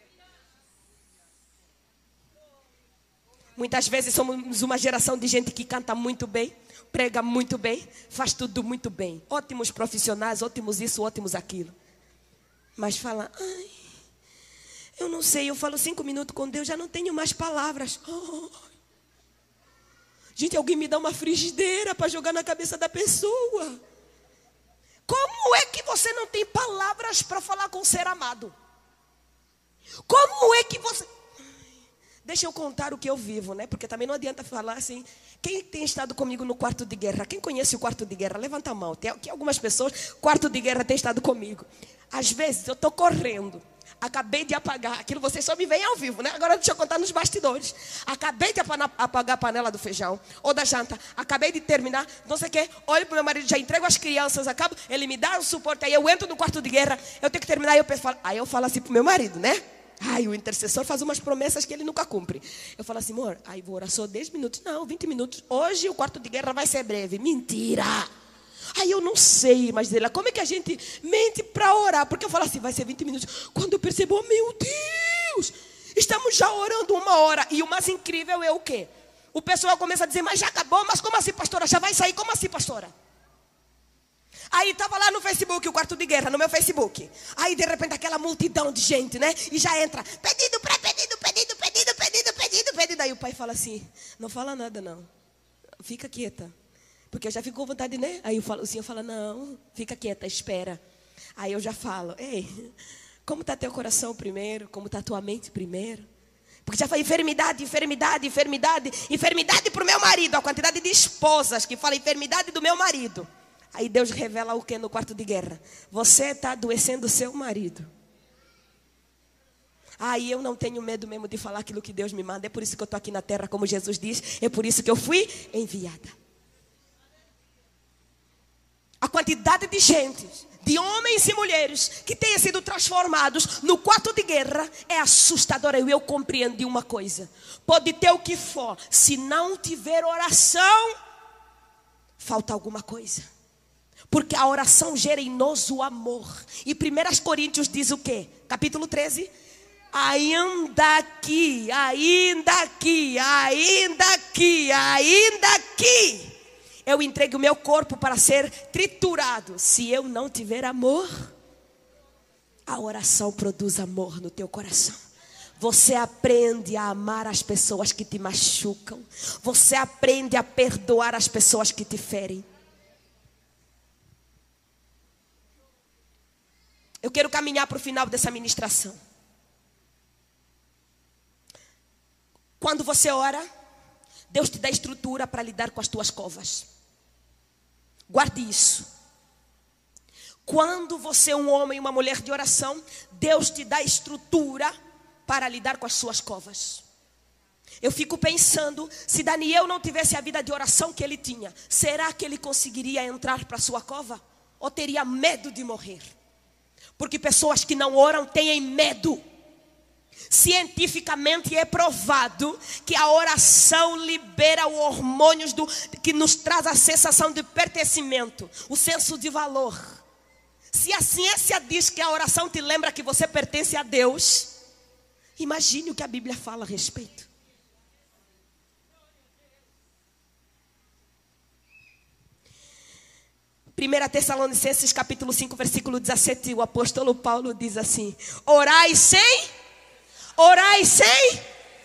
Muitas vezes somos uma geração de gente que canta muito bem, prega muito bem, faz tudo muito bem. Ótimos profissionais, ótimos isso, ótimos aquilo. Mas fala, ai, eu não sei, eu falo cinco minutos com Deus, já não tenho mais palavras. Oh. Gente, alguém me dá uma frigideira para jogar na cabeça da pessoa. Como é que você não tem palavras para falar com o ser amado? Como é que você... Deixa eu contar o que eu vivo, né? Porque também não adianta falar assim. Quem tem estado comigo no quarto de guerra? Quem conhece o quarto de guerra? Levanta a mão. Tem aqui algumas pessoas, quarto de guerra tem estado comigo. Às vezes eu estou correndo. Acabei de apagar. Aquilo vocês só me veem ao vivo, né? Agora deixa eu contar nos bastidores. Acabei de apagar a panela do feijão ou da janta. Acabei de terminar, não sei o quê. Olho para o meu marido, já entrego as crianças, acabo. Ele me dá o suporte, aí eu entro no quarto de guerra. Eu tenho que terminar, aí eu falo, aí eu falo assim para o meu marido, né? Ai, o intercessor faz umas promessas que ele nunca cumpre. Eu falo assim, amor, aí vou orar só dez minutos. Não, vinte minutos. Hoje o quarto de guerra vai ser breve. Mentira. Aí eu não sei, mas ela, como é que a gente mente para orar? Porque eu falo assim, vai ser vinte minutos. Quando eu percebo, oh, meu Deus, estamos já orando uma hora. E o mais incrível é o quê? O pessoal começa a dizer, mas já acabou? Mas como assim, pastora? Já vai sair? Como assim, pastora? Aí estava lá no Facebook, o quarto de guerra, no meu Facebook. Aí de repente aquela multidão de gente, né? E já entra, pedido, pré-pedido, pedido, pedido, pedido, pedido, pedido. Aí o pai fala assim, não fala nada não, fica quieta. Porque eu já fico com vontade, né? Aí eu falo, o senhor fala, não, fica quieta, espera. Aí eu já falo, ei, como está teu coração primeiro? Como está tua mente primeiro? Porque já foi enfermidade, enfermidade, enfermidade, enfermidade para o meu marido. A quantidade de esposas que falam enfermidade do meu marido. Aí Deus revela o que no quarto de guerra? Você está adoecendo o seu marido. Aí eu não tenho medo mesmo de falar aquilo que Deus me manda. É por isso que eu estou aqui na terra, como Jesus diz. É por isso que eu fui enviada. A quantidade de gente, de homens e mulheres que tenham sido transformados no quarto de guerra é assustadora. E eu compreendi uma coisa: pode ter o que for, se não tiver oração, falta alguma coisa. Porque a oração gera em nós o amor. E primeiro Coríntios diz o quê? Capítulo treze. Ainda aqui, ainda aqui, ainda aqui, ainda aqui, eu entrego o meu corpo para ser triturado. Se eu não tiver amor, a oração produz amor no teu coração. Você aprende a amar as pessoas que te machucam. Você aprende a perdoar as pessoas que te ferem. Eu quero caminhar para o final dessa ministração. Quando você ora, Deus te dá estrutura para lidar com as tuas covas. Guarde isso. Quando você é um homem e uma mulher de oração, Deus te dá estrutura para lidar com as suas covas. Eu fico pensando, se Daniel não tivesse a vida de oração que ele tinha, será que ele conseguiria entrar para a sua cova? Ou teria medo de morrer? Porque pessoas que não oram têm medo. Cientificamente é provado que a oração libera os hormônios do, que nos traz a sensação de pertencimento, o senso de valor. Se a ciência diz que a oração te lembra que você pertence a Deus, imagine o que a Bíblia fala a respeito. primeira Tessalonicenses capítulo cinco, versículo dezessete, o apóstolo Paulo diz assim: orai sem... Orai sem.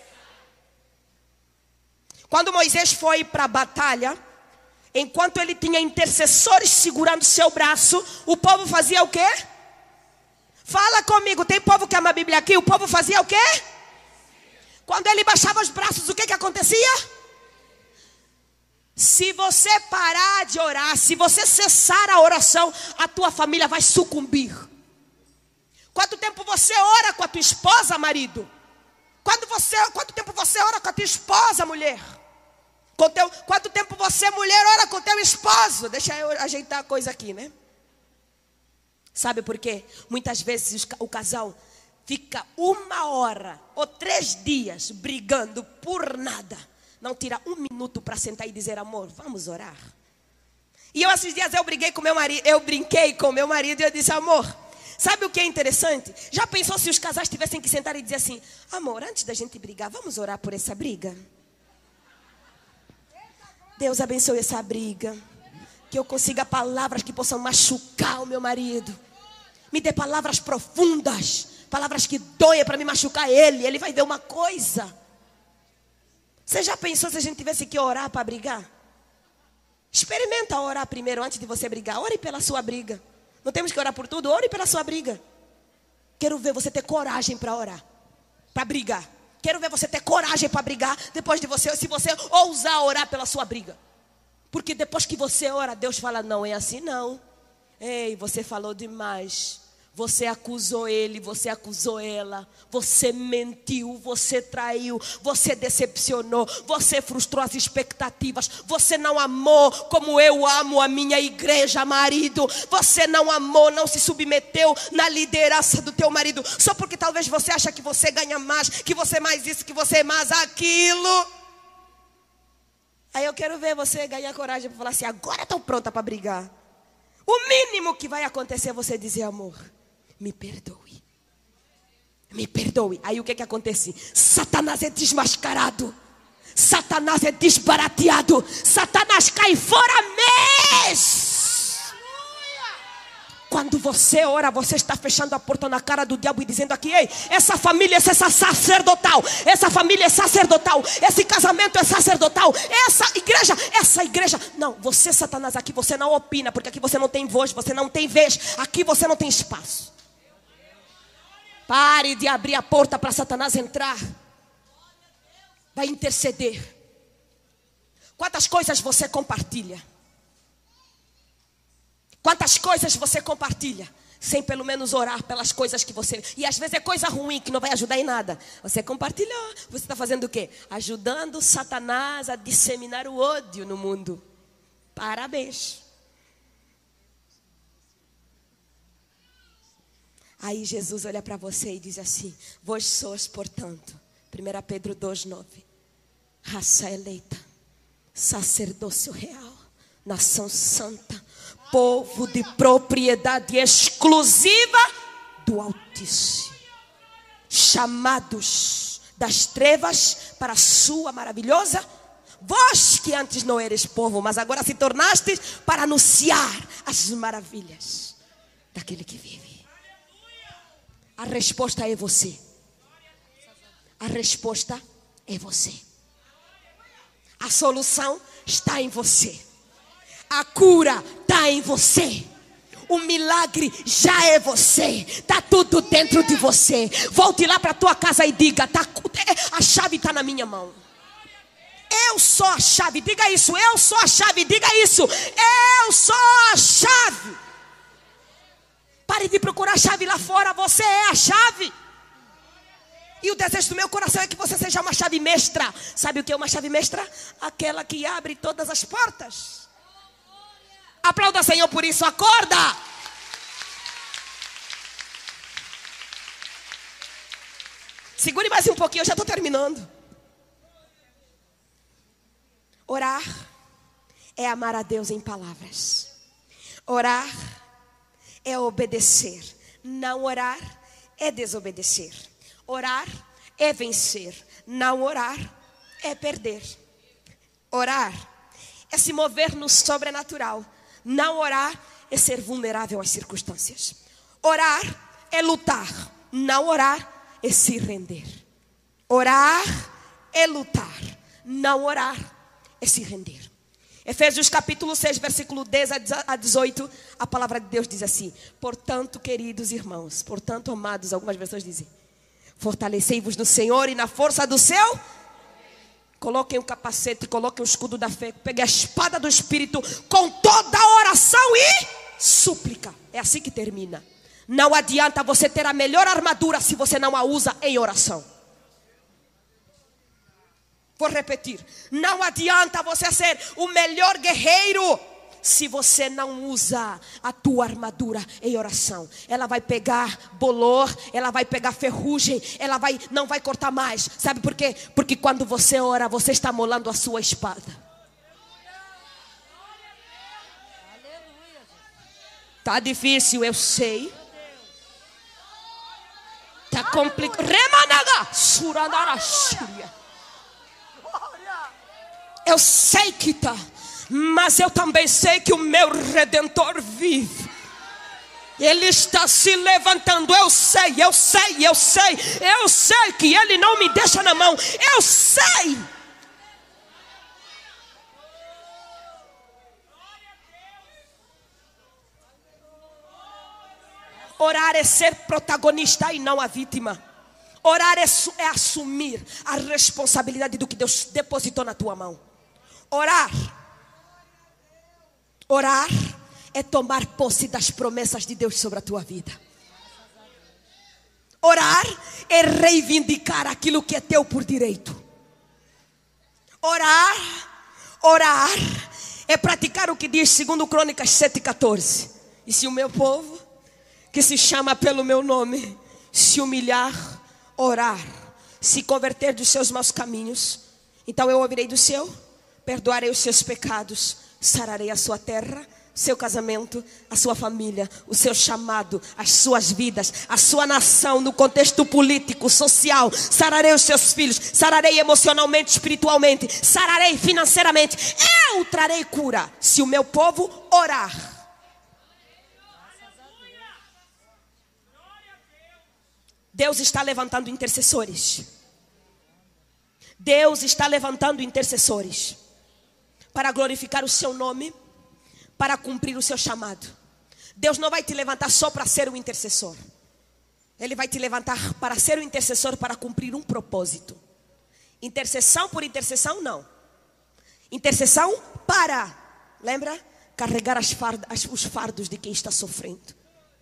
Quando Moisés foi para a batalha, enquanto ele tinha intercessores segurando seu braço, o povo fazia o quê? Fala comigo, tem povo que ama a Bíblia aqui? O povo fazia o quê? Quando ele baixava os braços, o que que acontecia? Se você parar de orar, se você cessar a oração, a tua família vai sucumbir. Quanto tempo você ora com a tua esposa, marido? Quando você, quanto tempo você ora com a tua esposa, mulher? Com teu, quanto tempo você, mulher, ora com teu esposo? Deixa eu ajeitar a coisa aqui, né? Sabe por quê? Muitas vezes o casal fica uma hora ou três dias brigando por nada. Não tira um minuto para sentar e dizer: amor, vamos orar. E eu esses dias eu briguei com meu marido, eu brinquei com meu marido e eu disse: amor, sabe o que é interessante? Já pensou se os casais tivessem que sentar e dizer assim: amor, antes da gente brigar, vamos orar por essa briga? Deus abençoe essa briga. Que eu consiga palavras que possam machucar o meu marido. Me dê palavras profundas, palavras que doem para me machucar ele. Ele vai ver uma coisa. Você já pensou se a gente tivesse que orar para brigar? Experimenta orar primeiro antes de você brigar. Ore pela sua briga. Não temos que orar por tudo? Ore pela sua briga. Quero ver você ter coragem para orar, para brigar. Quero ver você ter coragem para brigar depois de você, se você ousar orar pela sua briga. Porque depois que você ora, Deus fala: não é assim não. Ei, você falou demais. Você acusou ele, você acusou ela. Você mentiu, você traiu, você decepcionou, você frustrou as expectativas. Você não amou como eu amo a minha igreja, marido. Você não amou, não se submeteu na liderança do teu marido. Só porque talvez você acha que você ganha mais, que você é mais isso, que você é mais aquilo. Aí eu quero ver você ganhar coragem para falar assim: agora estou pronta para brigar. O mínimo que vai acontecer é você dizer: amor, me perdoe. Me perdoe. Aí o que que acontece? Satanás é desmascarado. Satanás é desbarateado. Satanás cai fora mesmo. Quando você ora, você está fechando a porta na cara do diabo e dizendo aqui: ei, essa família é sacerdotal. Essa família é sacerdotal. Esse casamento é sacerdotal. Essa igreja, essa igreja. Não, você, Satanás, aqui você não opina. Porque aqui você não tem voz, você não tem vez. Aqui você não tem espaço. Pare de abrir a porta para Satanás entrar. Vai interceder. Quantas coisas você compartilha? Quantas coisas você compartilha sem pelo menos orar pelas coisas que você... E às vezes é coisa ruim que não vai ajudar em nada. Você compartilhou. Você está fazendo o quê? Ajudando Satanás a disseminar o ódio no mundo. Parabéns. Aí Jesus olha para você e diz assim: vós sois, portanto, primeira Pedro dois, nove, raça eleita, sacerdócio real, nação santa, povo de propriedade exclusiva do Altíssimo, chamados das trevas para a sua maravilhosa. Vós que antes não eres povo, mas agora se tornastes para anunciar as maravilhas daquele que vive. A resposta é você. A resposta é você. A solução está em você. A cura está em você. O milagre já é você. Está tudo dentro de você. Volte lá para a tua casa e diga: tá, a chave está na minha mão. Eu sou a chave. Diga isso. Eu sou a chave. Diga isso. Eu sou a chave. Pare de procurar a chave lá fora. Você é a chave. E o desejo do meu coração é que você seja uma chave mestra. Sabe o que é uma chave mestra? Aquela que abre todas as portas. Aplauda, Senhor, por isso. Acorda. Segure mais um pouquinho, eu já estou terminando. Orar é amar a Deus em palavras. Orar é obedecer. Não orar é desobedecer. Orar é vencer. Não orar é perder. Orar é se mover no sobrenatural. Não orar é ser vulnerável às circunstâncias. Orar é lutar. Não orar é se render. Orar é lutar. Não orar é se render. Efésios capítulo seis, versículo dez a dezoito, a palavra de Deus diz assim: portanto, queridos irmãos, portanto, amados, algumas versões dizem, fortalecei-vos no Senhor e na força do seu. Coloquem o capacete, coloquem o escudo da fé, peguem a espada do Espírito com toda a oração e súplica. É assim que termina. Não adianta você ter a melhor armadura se você não a usa em oração. Vou repetir. Não adianta você ser o melhor guerreiro se você não usa a tua armadura em oração. Ela vai pegar bolor, ela vai pegar ferrugem, ela vai, não vai cortar mais. Sabe por quê? Porque quando você ora, você está molando a sua espada. Tá difícil, eu sei. Tá complicado. Remanaga, suranara, xíria. Eu sei que está, mas eu também sei que o meu Redentor vive. Ele está se levantando. Eu sei, eu sei, eu sei. Eu sei que Ele não me deixa na mão. Eu sei. Orar é ser protagonista e não a vítima. Orar é, é assumir a responsabilidade do que Deus depositou na tua mão. Orar, orar é tomar posse das promessas de Deus sobre a tua vida. Orar é reivindicar aquilo que é teu por direito. Orar, orar é praticar o que diz segundo Crônicas sete, quatorze. E se o meu povo, que se chama pelo meu nome, se humilhar, orar, se converter dos seus maus caminhos, então eu ouvirei do céu, perdoarei os seus pecados, sararei a sua terra, seu casamento, a sua família, o seu chamado, as suas vidas, a sua nação no contexto político, social. Sararei os seus filhos, sararei emocionalmente, espiritualmente, sararei financeiramente. Eu trarei cura se o meu povo orar. Deus está levantando intercessores. Deus está levantando intercessores para glorificar o seu nome, para cumprir o seu chamado. Deus não vai te levantar só para ser um intercessor. Ele vai te levantar para ser um intercessor, para cumprir um propósito. Intercessão por intercessão, não. Intercessão para, lembra? Carregar as fardas, os fardos de quem está sofrendo.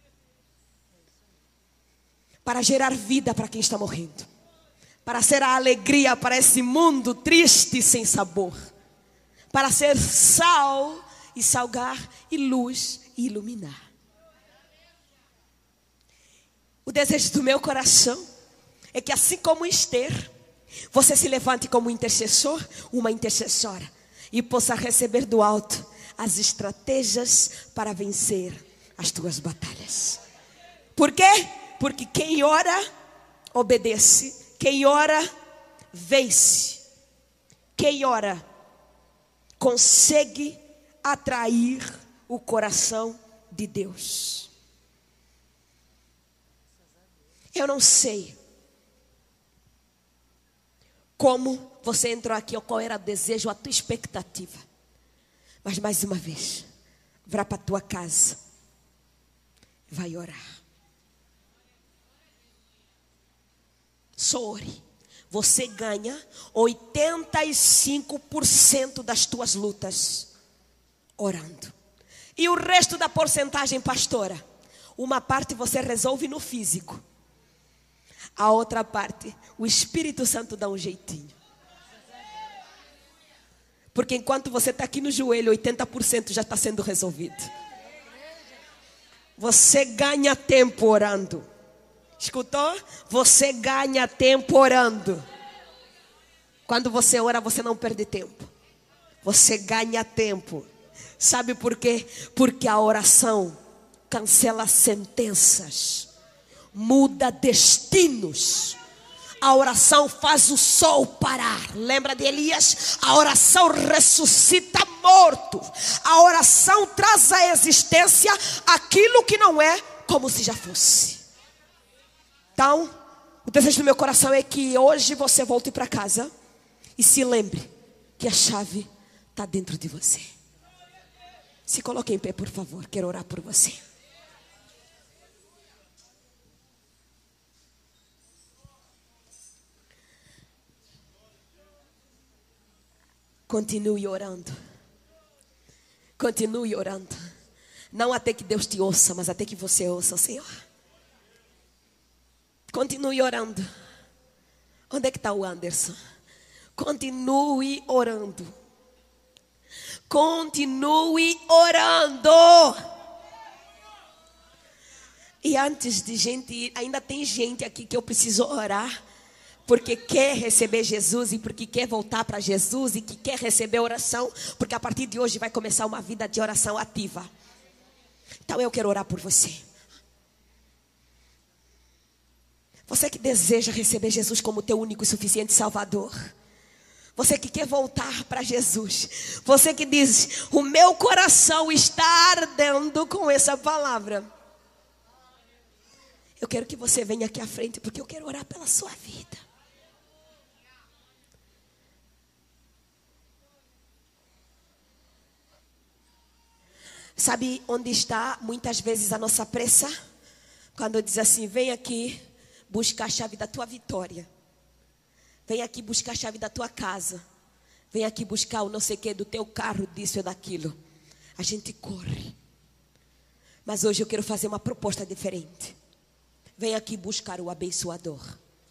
Para gerar vida para quem está morrendo. Para ser a alegria para esse mundo triste e sem sabor. Para ser sal e salgar e luz e iluminar. O desejo do meu coração é que, assim como Esther, você se levante como intercessor, uma intercessora, e possa receber do alto as estratégias para vencer as tuas batalhas. Por quê? Porque quem ora, obedece. Quem ora, vence. Quem ora, consegue atrair o coração de Deus. Eu não sei como você entrou aqui, ou qual era o desejo, a tua expectativa. Mas mais uma vez, vá para a tua casa, vai orar. Só ore. Você ganha oitenta e cinco por cento das tuas lutas orando. E o resto da porcentagem, pastora? Uma parte você resolve no físico. A outra parte, o Espírito Santo dá um jeitinho. Porque enquanto você está aqui no joelho, oitenta por cento já está sendo resolvido. Você ganha tempo orando. Escutou? Você ganha tempo orando. Quando você ora, você não perde tempo. Você ganha tempo. Sabe por quê? Porque a oração cancela sentenças, muda destinos. A oração faz o sol parar. Lembra de Elias? A oração ressuscita mortos. A oração traz à existência aquilo que não é como se já fosse. Então, o desejo do meu coração é que hoje você volte para casa e se lembre que a chave está dentro de você. Se coloque em pé, por favor. Quero orar por você. Continue orando. Continue orando. Não até que Deus te ouça, mas até que você ouça o Senhor. Continue orando. Onde é que está o Anderson? Continue orando. Continue orando. E antes de gente ir, ainda tem gente aqui que eu preciso orar, porque quer receber Jesus e porque quer voltar para Jesus e que quer receber oração, porque a partir de hoje vai começar uma vida de oração ativa. Então eu quero orar por você. Você que deseja receber Jesus como teu único e suficiente Salvador. Você que quer voltar para Jesus. Você que diz, o meu coração está ardendo com essa palavra. Eu quero que você venha aqui à frente, porque eu quero orar pela sua vida. Sabe onde está muitas vezes a nossa pressa? Quando diz assim, vem aqui buscar a chave da tua vitória. Vem aqui buscar a chave da tua casa. Vem aqui buscar o não sei o que do teu carro, disso ou daquilo. A gente corre. Mas hoje eu quero fazer uma proposta diferente. Vem aqui buscar o abençoador.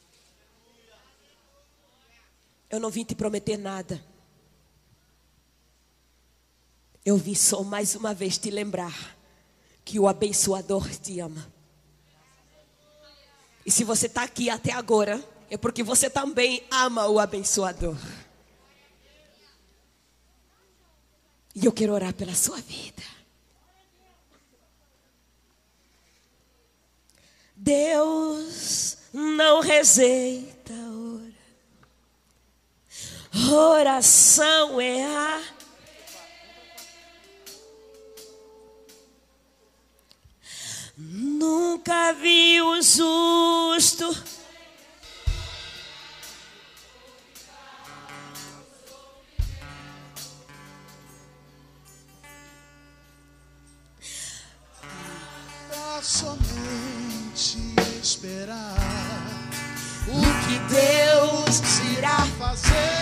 Eu não vim te prometer nada. Eu vim só mais uma vez te lembrar que o abençoador te ama. E se você está aqui até agora, é porque você também ama o abençoador. E eu quero orar pela sua vida. Deus não rejeita oração. Oração é a... Nunca vi o justo pra somente esperar o que Deus irá fazer.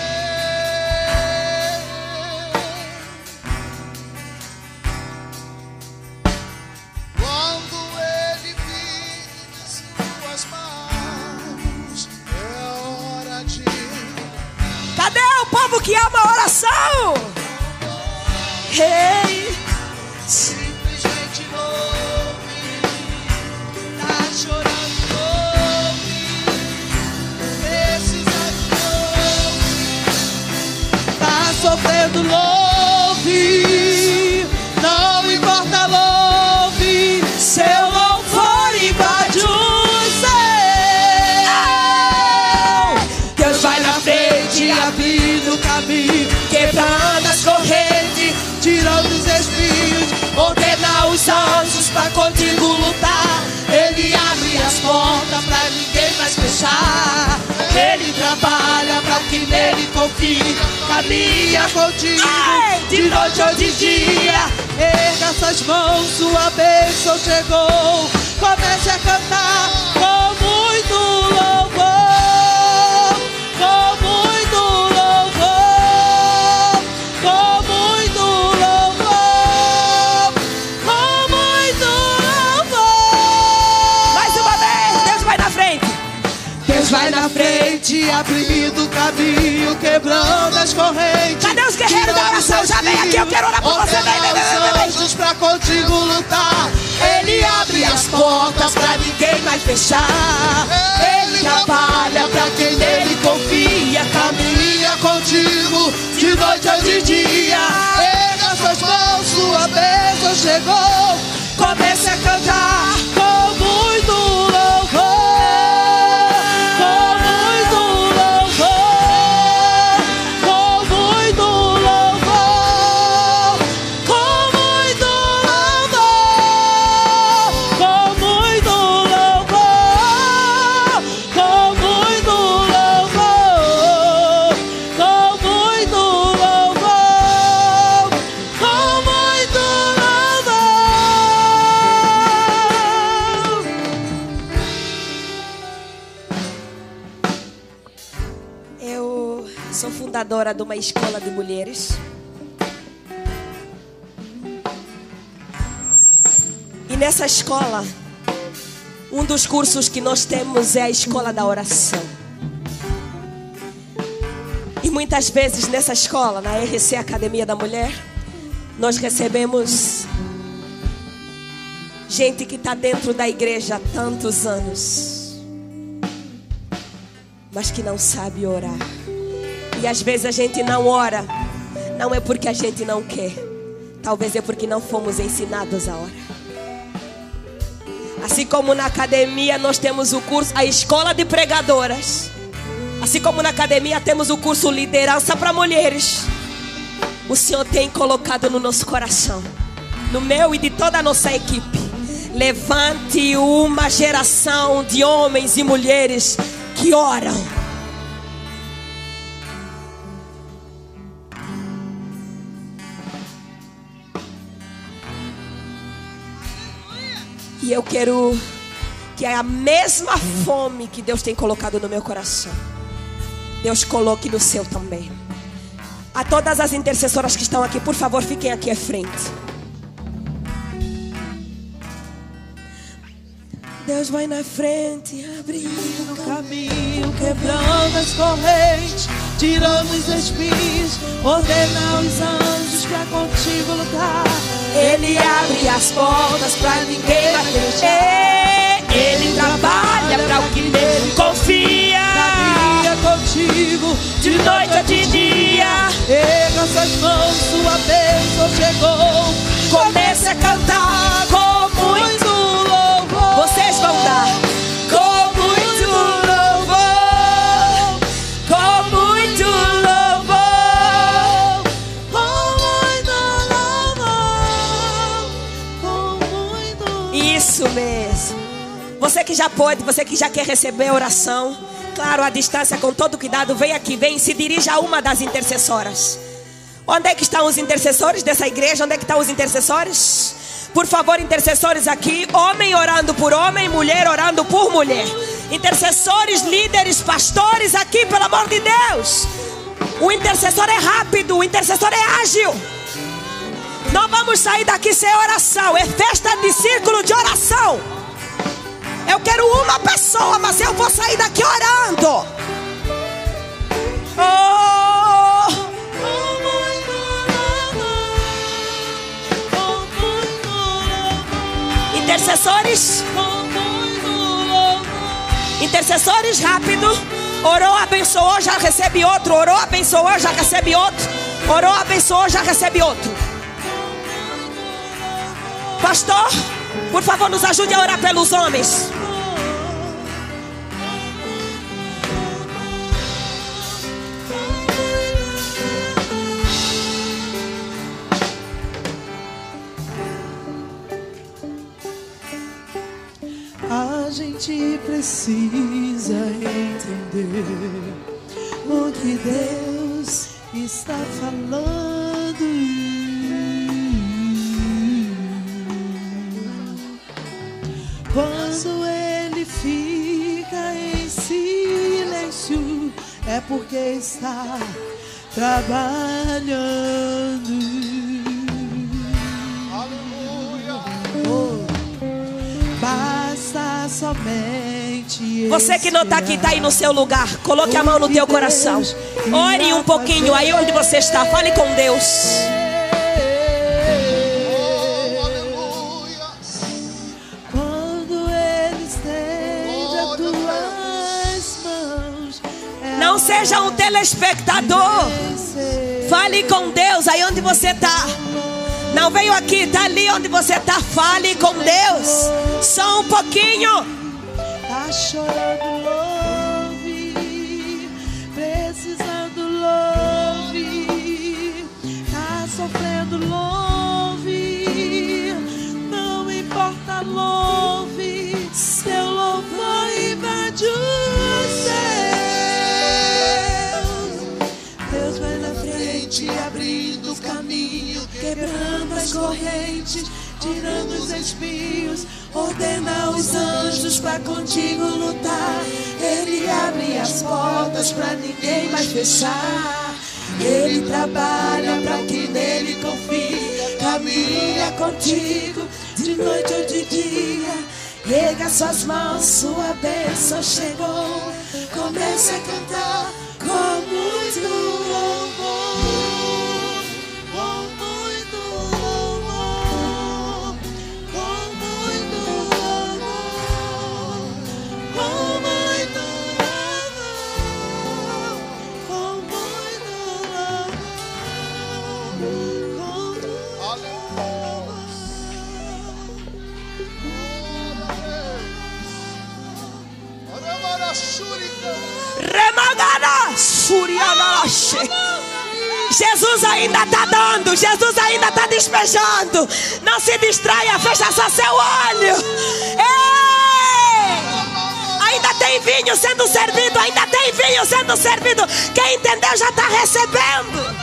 Cadê o povo que ama a oração? Hey. Simplesmente não tá chorando. anjos pra contigo lutar. Ele abre as portas pra ninguém mais fechar. Ele trabalha pra quem nele confia. Caminha contigo de noite ou de dia. Erga suas mãos, sua bênção chegou. Comece a cantar com muito louvor, com muito louvor, com muito louvor, com muito louvor. Mais uma vez, Deus vai na frente. Deus vai na frente, abrindo o caminho, quebrando as correntes. Cadê os guerreiros da oração? Já vem aqui, eu quero orar por você. Vem, vem, vem, vem, vem. Anjos pra contigo lutar. Ele abre as portas pra ninguém mais fechar. Ele trabalha pra quem nele confia. Caminha contigo de noite ou de dia. Erga suas mãos, sua bênção chegou. Comece a cantar com muito louvor, com muito louvor, com muito louvor, com muito louvor, com muito louvor, com muito louvor, com muito louvor, com muito louvor. Eu sou fundadora de uma escola de mulheres. E nessa escola, um dos cursos que nós temos é a escola da oração. E muitas vezes nessa escola, na R C Academia da Mulher, nós recebemos gente que está dentro da igreja há tantos anos, mas que não sabe orar. E às vezes a gente não ora, não é porque a gente não quer, talvez é porque não fomos ensinados a orar. Assim como na academia nós temos o curso, a escola de pregadoras. Assim como na academia temos o curso liderança para mulheres. O Senhor tem colocado no nosso coração, no meu e de toda a nossa equipe, levante uma geração de homens e mulheres que oram. E eu quero que a mesma fome que Deus tem colocado no meu coração, Deus coloque no seu também. A todas as intercessoras que estão aqui, por favor, fiquem aqui à frente. Deus vai na frente, abrindo o caminho, Quebrando as correntes, tirando os espinhos, ordena os anjos pra contigo lutar. Ele abre as portas pra ninguém mais fechar. Ele trabalha pra o que nele confia. Caminha contigo De noite ou de dia, erga suas mãos, sua bênção chegou. comece a cantar com muito louvor. Vocês vão dar com muito louvor, com muito louvor, Com muito louvor, com muito. Isso mesmo. Você que já pode, você que já quer receber a oração, claro, à distância, com todo cuidado, vem aqui, vem e se dirija a uma das intercessoras. Onde é que estão os intercessores dessa igreja? Onde é que estão os intercessores? Por favor, intercessores aqui, homem orando por homem, mulher orando por mulher. Intercessores, líderes, pastores aqui, pelo amor de Deus. O intercessor é rápido, o intercessor é ágil. Não vamos sair daqui sem oração, é festa de círculo de oração. Eu quero uma pessoa, mas eu vou sair daqui orando. Oh! Intercessores, intercessores, rápido. Orou, abençoou, já recebe outro. Orou, abençoou, já recebe outro. Orou, abençoou, já recebe outro. Pastor, por favor, nos ajude a orar pelos homens. A gente precisa entender o que Deus está falando. Quando Ele fica em silêncio, é porque está trabalhando. Aleluia. Oh, basta somente. Você que não está aqui, está aí no seu lugar. Coloque a mão no teu coração. Ore um pouquinho aí onde você está. Fale com Deus. Oh, aleluia. Quando Ele estende as tuas mãos, é Não seja um telespectador. vencer. Fale com Deus aí onde você está. Não veio aqui, está ali onde você está. Fale com Deus. Só um pouquinho. Tá chorando, louve. Precisando, louve. Tá sofrendo, louve. Não importa, louve. Seu louvor invade os céus. Deus vai na frente, abrindo o caminho, quebrando as correntes, tirando os espinhos. Ordena os anjos pra contigo lutar. Ele abre as portas pra ninguém mais fechar. Ele trabalha pra quem nele confia. Caminha contigo de noite ou de dia. Erga suas mãos, sua bênção chegou. Comece a cantar com muito louvor. Com muito louvor. Com muito louvor. Com muito louvor. Com muito louvor. Com muito Remagada, surianache. Jesus ainda está dando, Jesus ainda está despejando. Não se distraia, fecha só seu olho. Ei! Ainda tem vinho sendo servido, ainda tem vinho sendo servido. Quem entendeu já está recebendo.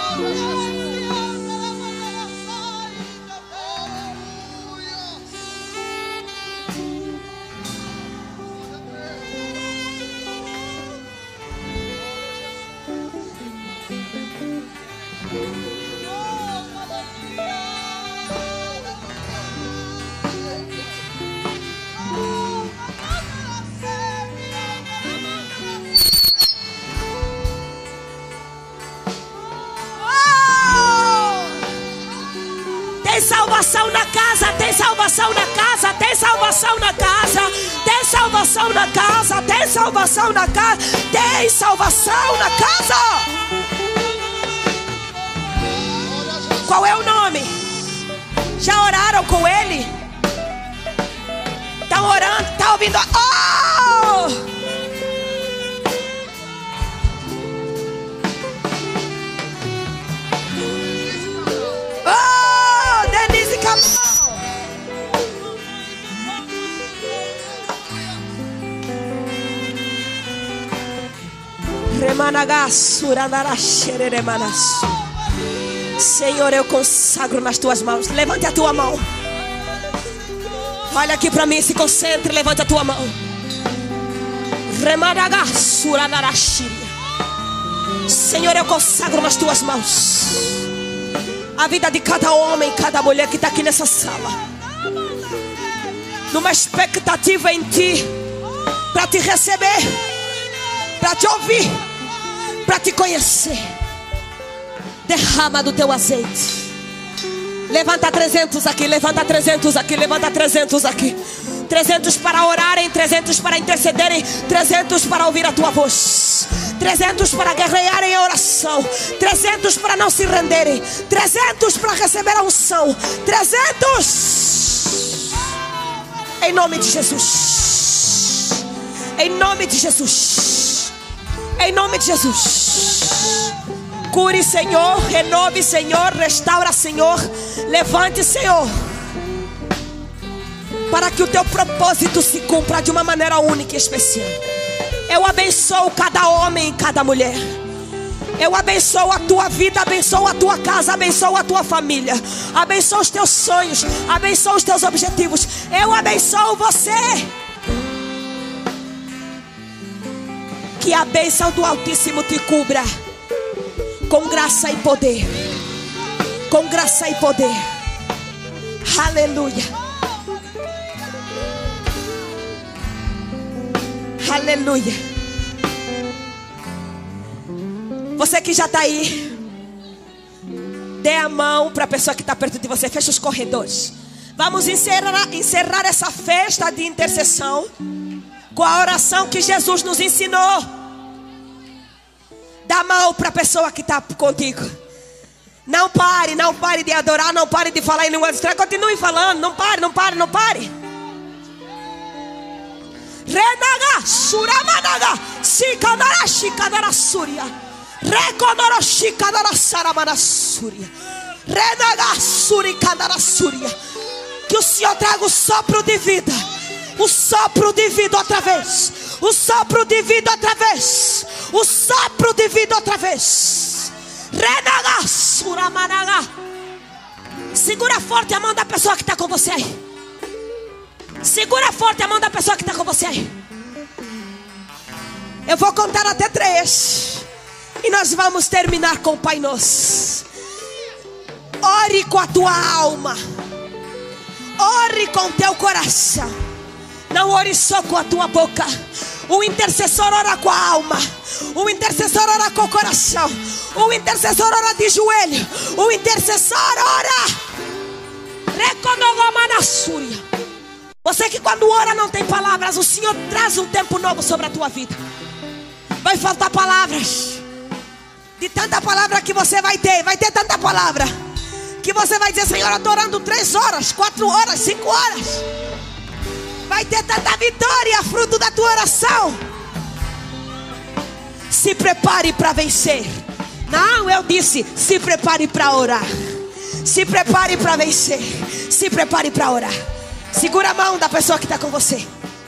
Tem salvação na casa, tem salvação na casa, tem salvação na casa, tem salvação na casa, tem salvação na casa, tem salvação na casa. Qual é o nome? Já oraram com ele? Estão orando? Está ouvindo? Oh! Senhor, eu consagro nas tuas mãos. Levante a tua mão. Olha aqui para mim, se concentre, levante a tua mão. Senhor, eu consagro nas tuas mãos a vida de cada homem, cada mulher que está aqui nessa sala, numa expectativa em ti, para te receber, para te ouvir, para te conhecer. Derrama do teu azeite. Levanta trezentos aqui, levanta trezentos aqui, levanta trezentos aqui. trezentos para orarem, trezentos para intercederem, trezentos para ouvir a tua voz, trezentos para guerrearem a oração, trezentos para não se renderem, trezentos para receber a unção, trezentos em nome de Jesus, em nome de Jesus, em nome de Jesus. Cure, Senhor, renove, Senhor, restaura, Senhor, levante, Senhor. para que o teu propósito se cumpra de uma maneira única e especial. Eu abençoo cada homem e cada mulher. Eu abençoo a tua vida, abençoo a tua casa, abençoo a tua família, abençoo os teus sonhos, abençoo os teus objetivos. Eu abençoo você. Que a bênção do Altíssimo te cubra com graça e poder. Com graça e poder. Aleluia. Aleluia. Você que já está aí, dê a mão para a pessoa que está perto de você. Fecha os corredores. Vamos encerrar, encerrar essa festa de intercessão com a oração que Jesus nos ensinou. Dá a mão para a pessoa que está contigo. Não pare, não pare de adorar, não pare de falar em língua estranha. Continue falando, não pare, não pare, não pare. Renaga, suramanaga, sikadara, shikadara, surya. Reconoro, shikadara, saramana, surya. Renaga, surikadara, surya. Que o Senhor traga o sopro de vida. O sopro de vida outra vez. O sopro de vida outra vez. O sopro de vida outra vez. Renaga, suramanaga. Segura forte a mão da pessoa que está com você aí. Segura forte a mão da pessoa que está com você aí. Eu vou contar até três. E nós vamos terminar com o Pai Nosso. Ore com a tua alma. Ore com o teu coração. Não ore só com a tua boca. O intercessor ora com a alma. O intercessor ora com o coração. O intercessor ora de joelho. O intercessor ora. Reconogomanassúria. Você que quando ora não tem palavras, o Senhor traz um tempo novo sobre a tua vida. Vai faltar palavras. De tanta palavra que você vai ter. Vai ter tanta palavra que você vai dizer: Senhor, eu estou orando três horas, quatro horas, cinco horas. Vai ter tanta vitória, fruto da tua oração. Se prepare para vencer. Não, eu disse: se prepare para orar. Se prepare para vencer. Se prepare para orar. Segura a mão da pessoa que está com você.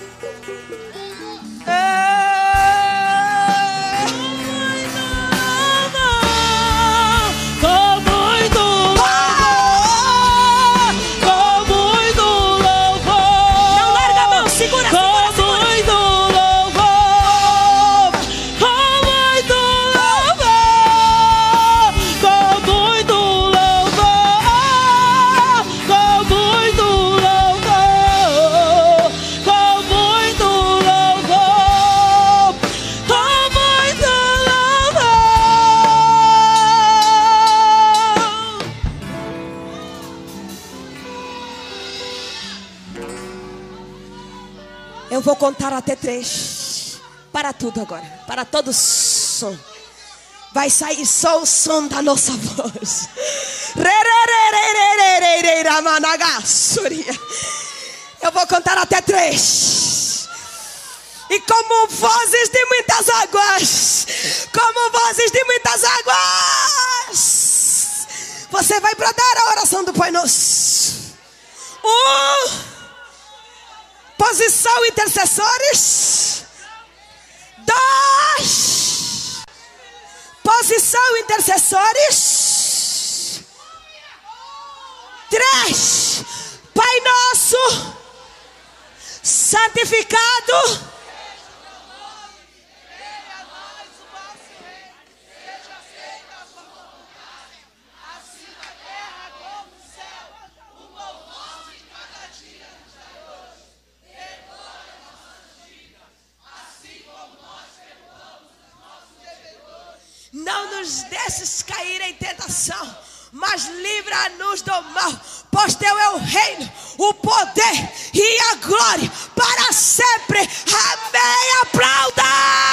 Eu vou contar até três. Para tudo agora. Para todo som. Vai sair só o som da nossa voz. Eu vou contar até três. E como vozes de muitas águas. Como vozes de muitas águas. Você vai bradar a oração do Pai Nosso. Um. Posição intercessores. Dois. Posição intercessores. Três. Pai Nosso santificado. Não nos deixes cair em tentação, mas livra-nos do mal, pois teu é o reino, o poder e a glória para sempre. Amém. Aplauda!